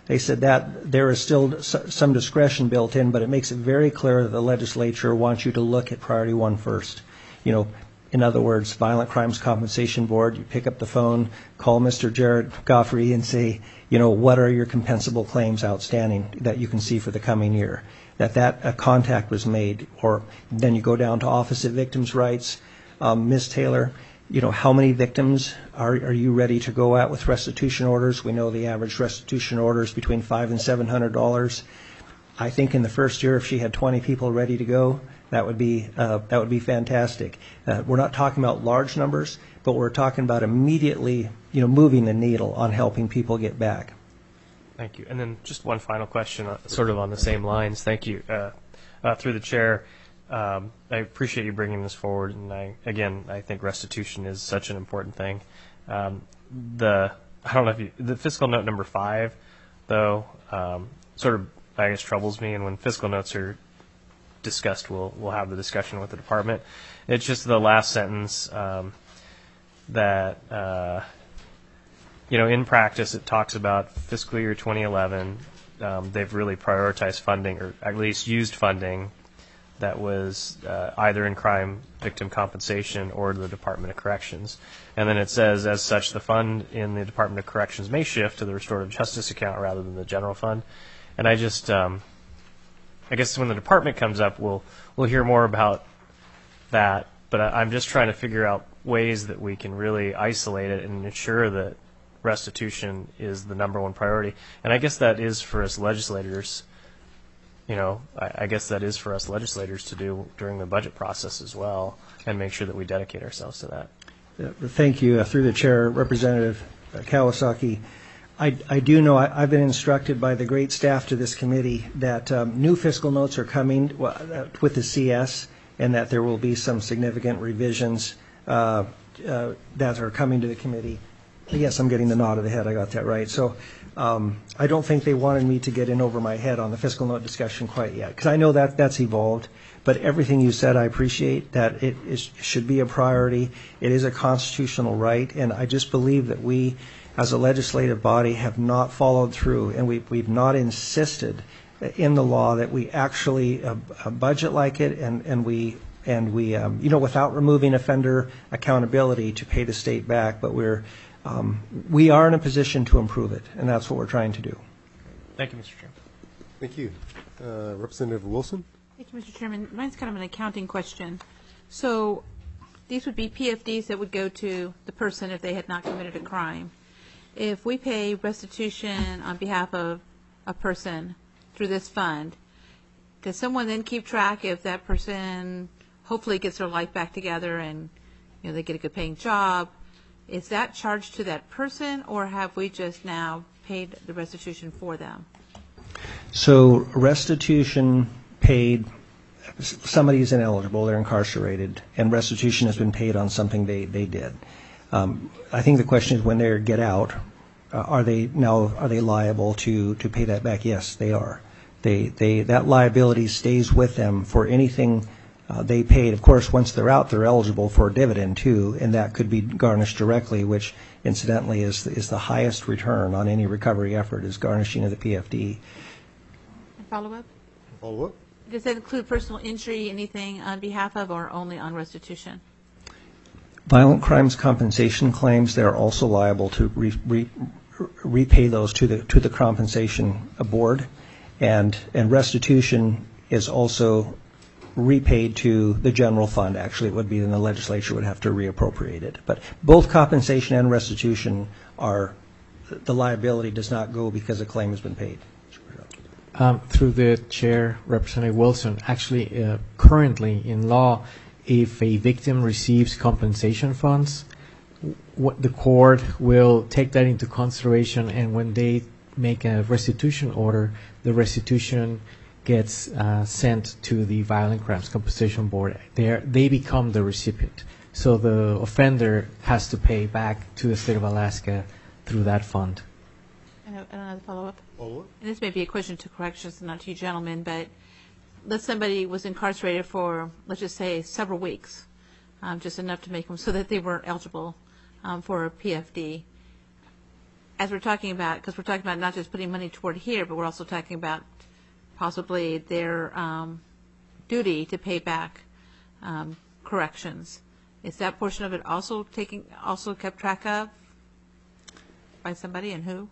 they said that there is still s- some discretion built in, but it makes it very clear that the legislature wants you to look at priority one first. You know, in other words, Violent Crimes Compensation Board, you pick up the phone, call Mister Jared Goffrey and say, you know, what are your compensable claims outstanding that you can see for the coming year? That that a contact was made, or then you go down to Office of Victims' Rights. Um, Miz Taylor, you know, how many victims are, are you ready to go at with restitution orders? We know the average restitution order is between five and seven hundred dollars. I think in the first year, if she had twenty people ready to go, that would be uh, that would be fantastic. Uh, we're not talking about large numbers, but we're talking about immediately, you know, moving the needle on helping people get back. Thank you. And then just one final question, uh, sort of on the same lines. Thank you. Uh, uh, through the chair, um, I appreciate you bringing this forward. And I, again, I think restitution is such an important thing. Um, the I don't know if you, the fiscal note number five, though, um, sort of I guess troubles me. And when fiscal notes are discussed, we'll we'll have the discussion with the department. It's just the last sentence um, that. Uh, You know, in practice, it talks about fiscal year twenty eleven. Um, they've really prioritized funding, or at least used funding, that was uh, either in crime victim compensation or the Department of Corrections. And then it says, as such, the fund in the Department of Corrections may shift to the restorative justice account rather than the general fund. And I just, um, I guess when the department comes up, we'll we'll hear more about that. But I, I'm just trying to figure out ways that we can really isolate it and ensure that restitution is the number one priority. And I guess that is for us legislators, you know, I, I guess that is for us legislators to do during the budget process as well, and make sure that we dedicate ourselves to that. Yeah, thank you. Uh, through the chair, Representative uh, Kawasaki, I, I do know I, I've been instructed by the great staff to this committee that um, new fiscal notes are coming uh, with the C S, and that there will be some significant revisions uh, uh, that are coming to the committee. Yes, I'm getting the nod of the head. I got that right. So um, I don't think they wanted me to get in over my head on the fiscal note discussion quite yet, because I know that that's evolved. But everything you said, I appreciate that it is, should be a priority. It is a constitutional right, and I just believe that we, as a legislative body, have not followed through, and we, we've not insisted in the law that we actually uh, budget like it, and, and we and we um, you know, without removing offender accountability to pay the state back, but we're Um, we are in a position to improve it, and that's what we're trying to do. Thank you, Mister Chairman. Thank you. Uh, Representative Wilson? Thank you, Mister Chairman. Mine's kind of an accounting question. So these would be P F Ds that would go to the person if they had not committed a crime. If we pay restitution on behalf of a person through this fund, does someone then keep track if that person hopefully gets their life back together and, you know, they get a good paying job? Is that charged to that person, or have we just now paid the restitution for them? So restitution paid, somebody is ineligible, they're incarcerated, and restitution has been paid on something they, they did. Um, I think the question is, when they get out, uh, are they now are they liable to, to pay that back? Yes, they are. They they that liability stays with them for anything Uh, they paid. Of course, once they're out, they're eligible for a dividend too, and that could be garnished directly, which incidentally is is the highest return on any recovery effort, is garnishing of the P F D. Follow up? Follow up? Does that include personal injury, anything on behalf of, or only on restitution? Violent crimes compensation claims, they're also liable to re, re, repay those to the to the compensation board, and and restitution is also repaid to the general fund. Actually, it would be then the legislature would have to reappropriate it. But both compensation and restitution are, the liability does not go because a claim has been paid. Um, through the chair, Representative Wilson, actually, uh, currently in law, if a victim receives compensation funds, what the court will take that into consideration, and when they make a restitution order, the restitution gets uh, sent to the Violent Crimes Compensation Board. They they become the recipient. So the offender has to pay back to the state of Alaska through that fund. And another follow-up? Follow-up? And this may be a question to corrections, not to you gentlemen, but let's somebody was incarcerated for, let's just say, several weeks, um, just enough to make them so that they weren't eligible um, for a P F D. as we're talking about, because we're talking about not just putting money toward here, but we're also talking about possibly their um, duty to pay back um, corrections. Is that portion of it also taking, also kept track of by somebody, and who?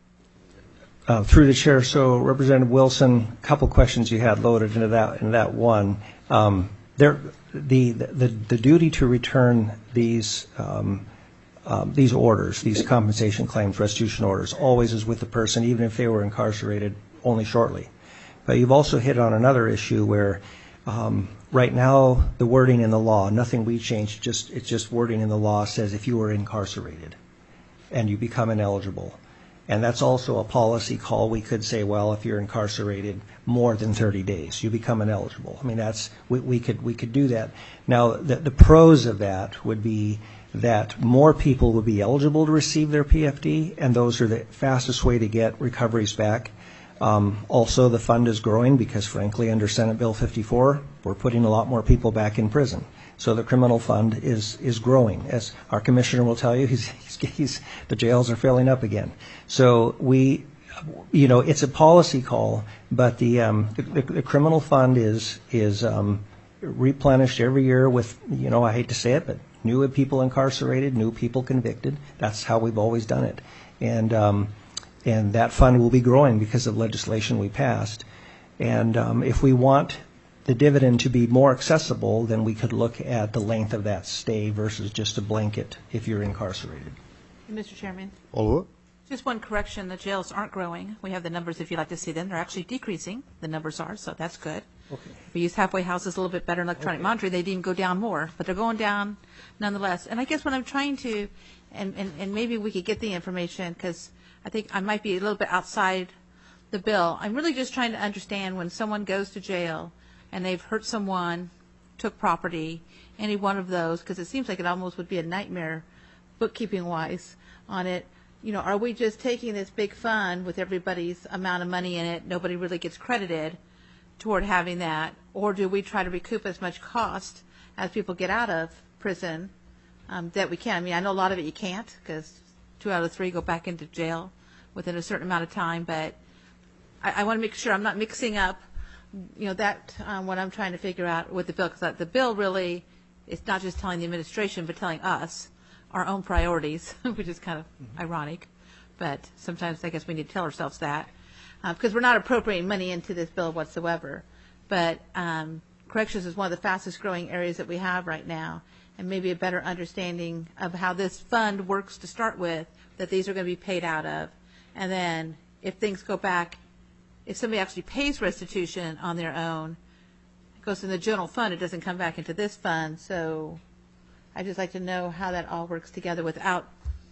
Uh, through the chair, so Representative Wilson, a couple questions you had loaded into that in that one. Um, there, the, the the duty to return these um, um, these orders, these compensation claims, restitution orders, always is with the person, even if they were incarcerated only shortly. But you've also hit on another issue where um, right now the wording in the law, nothing we changed, just it's just wording in the law says if you were incarcerated and you become ineligible. And that's also a policy call. We could say, well, if you're incarcerated more than thirty days, you become ineligible. I mean, that's we, we could we could do that. Now, the, the pros of that would be that more people would be eligible to receive their P F D, and those are the fastest way to get recoveries back. Um, also, the fund is growing because, frankly, under Senate Bill fifty-four, we're putting a lot more people back in prison. So the criminal fund is is growing. As our commissioner will tell you, he's, he's, he's the jails are filling up again. So we, you know, it's a policy call, but the um, the, the, the criminal fund is is um, replenished every year with, you know, I hate to say it, but new people incarcerated, new people convicted. That's how we've always done it, and um, and that fund will be growing because of legislation we passed. And um, if we want the dividend to be more accessible, then we could look at the length of that stay versus just a blanket if you're incarcerated. Mister Chairman, Oliver? just one correction, the jails aren't growing. We have the numbers if you'd like to see them. They're actually decreasing, the numbers are, so that's good. Okay. We use halfway houses a little bit better in electronic Okay. monitoring. They didn't go down more, but they're going down nonetheless. And I guess what I'm trying to, and, and, and maybe we could get the information, because I think I might be a little bit outside the bill. I'm really just trying to understand when someone goes to jail and they've hurt someone, took property, any one of those, because it seems like it almost would be a nightmare bookkeeping-wise on it. You know, are we just taking this big fund with everybody's amount of money in it, nobody really gets credited toward having that, or do we try to recoup as much cost as people get out of prison um, that we can? I mean, I know a lot of it you can't, because two out of three go back into jail within a certain amount of time, but I, I want to make sure I'm not mixing up, you know, that um, what I'm trying to figure out with the bill, because the bill really is not just telling the administration, but telling us our own priorities, which is kind of mm-hmm. ironic, but sometimes I guess we need to tell ourselves that, uh, because we're not appropriating money into this bill whatsoever. But um, corrections is one of the fastest growing areas that we have right now, and maybe a better understanding of how this fund works to start with, that these are going to be paid out of, and then if things go back, if somebody actually pays restitution on their own, it goes in the general fund, it doesn't come back into this fund. So I'd just like to know how that all works together without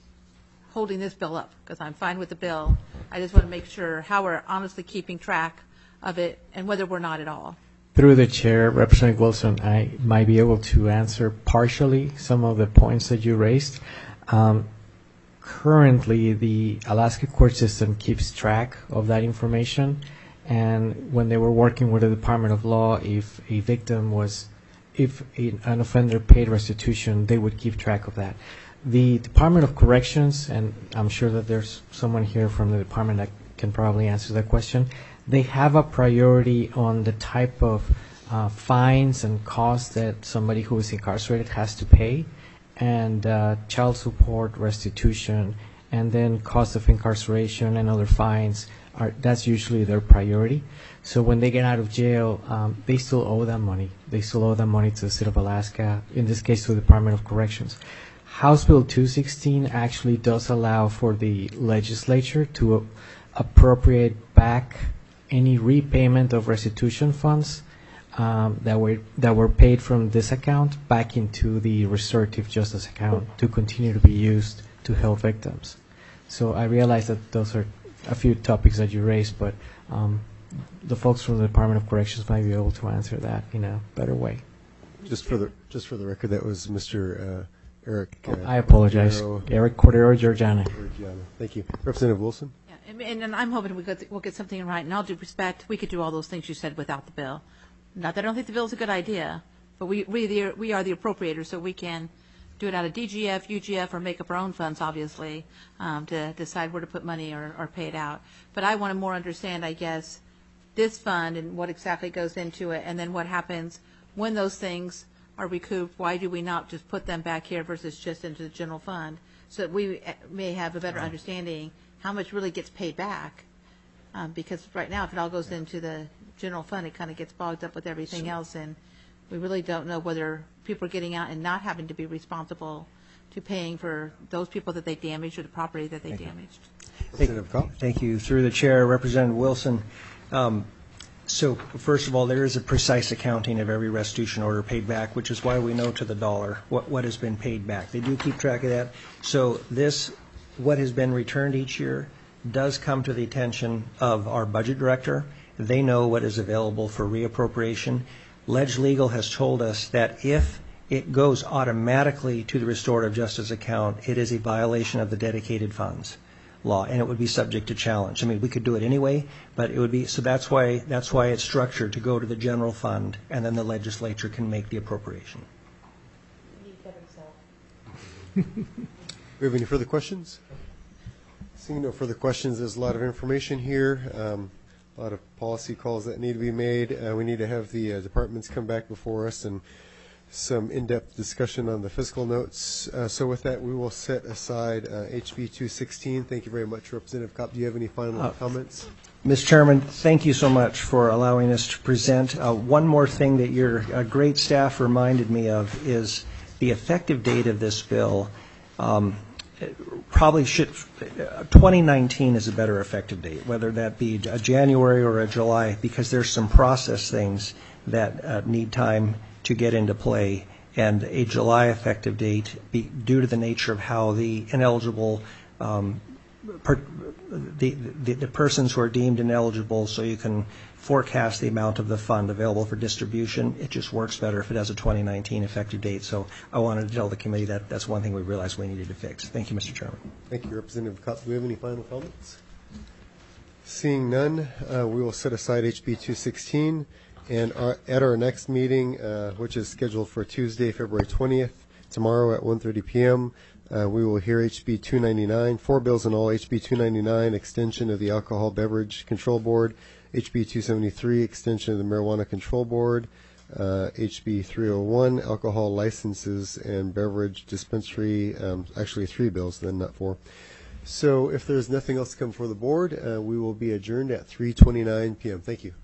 holding this bill up, because I'm fine with the bill. I just want to make sure how we're honestly keeping track of it and whether we're not at all. Through the chair, Representative Wilson, I might be able to answer partially some of the points that you raised. Um, currently, the Alaska court system keeps track of that information, and when they were working with the Department of Law, if a victim was, if a, an offender paid restitution, they would keep track of that. The Department of Corrections, and I'm sure that there's someone here from the department that can probably answer that question, they have a priority on the type of uh, fines and costs that somebody who is incarcerated has to pay, and uh, child support, restitution, and then cost of incarceration and other fines, are that's usually their priority. So when they get out of jail, um, they still owe that money. They still owe that money to the state of Alaska, in this case to the Department of Corrections. House Bill two sixteen actually does allow for the legislature to uh, appropriate back any repayment of restitution funds um, that were that were paid from this account back into the restorative justice account to continue to be used to help victims. So I realize that those are a few topics that you raised, but um, the folks from the Department of Corrections might be able to answer that in a better way. Just for the just for the record, that was Mister Uh, Eric. Uh, I apologize. Cordero. Eric Cordero Georgiana. Georgiana. Thank you. Representative Wilson? Yeah, and, and I'm hoping we get, we'll get something right. And all due respect, we could do all those things you said without the bill. Not that I don't think the bill is a good idea, but we we, the, we are the appropriators, so we can do it out of D G F, U G F, or make up our own funds, obviously, um, to decide where to put money or, or pay it out. But I want to more understand, I guess, this fund and what exactly goes into it, and then what happens when those things are recouped. Why do we not just put them back here versus just into the general fund, so that we may have a better understanding how much really gets paid back? Um, because right now, if it all goes into the general fund, it kind of gets bogged up with everything else, and we really don't know whether people are getting out and not having to be responsible to paying for those people that they damaged or the property that they Thank you. damaged. Thank, thank you. Through the chair, Representative Wilson. Um, so first of all, there is a precise accounting of every restitution order paid back, which is why we know to the dollar what, what has been paid back. They do keep track of that. So this, what has been returned each year, does come to the attention of our budget director. They know what is available for reappropriation. Ledge Legal has told us that if it goes automatically to the restorative justice account, it is a violation of the dedicated funds law, and it would be subject to challenge. I mean, we could do it anyway, but it would be, so that's why that's why it's structured to go to the general fund, and then the legislature can make the appropriation. We have any further questions? Seeing no further questions, there's a lot of information here, um, a lot of policy calls that need to be made. Uh, we need to have the uh, departments come back before us and some in-depth discussion on the fiscal notes. Uh, so with that, we will set aside uh, H B two sixteen. Thank you very much, Representative Kopp. Do you have any final Uh, comments? Miz Chairman, thank you so much for allowing us to present. Uh, one more thing that your uh, great staff reminded me of is the effective date of this bill. Um, probably should, uh, twenty nineteen is a better effective date, whether that be a January or a July, because there's some process things that uh, need time to get into play, and a July effective date, be, due to the nature of how the ineligible, um, per, the, the, the persons who are deemed ineligible, so you can forecast the amount of the fund available for distribution. It just works better if it has a twenty nineteen effective date. So I wanted to tell the committee that that's one thing we realized we needed to fix. Thank you, Mister Chairman. Thank you, Representative Kopp. Do we have any final comments? Seeing none, uh, we will set aside H B two sixteen. And our, at our next meeting, uh, which is scheduled for Tuesday, February twentieth, tomorrow at one thirty p.m., uh, we will hear H B two ninety-nine, four bills in all, H B two ninety-nine, extension of the Alcohol Beverage Control Board, H B two seventy-three, extension of the Marijuana Control Board, uh, H B three oh one, alcohol licenses and beverage dispensary, um, actually three bills, then not four. So if there's nothing else to come before the board, uh, we will be adjourned at three twenty-nine p.m. Thank you.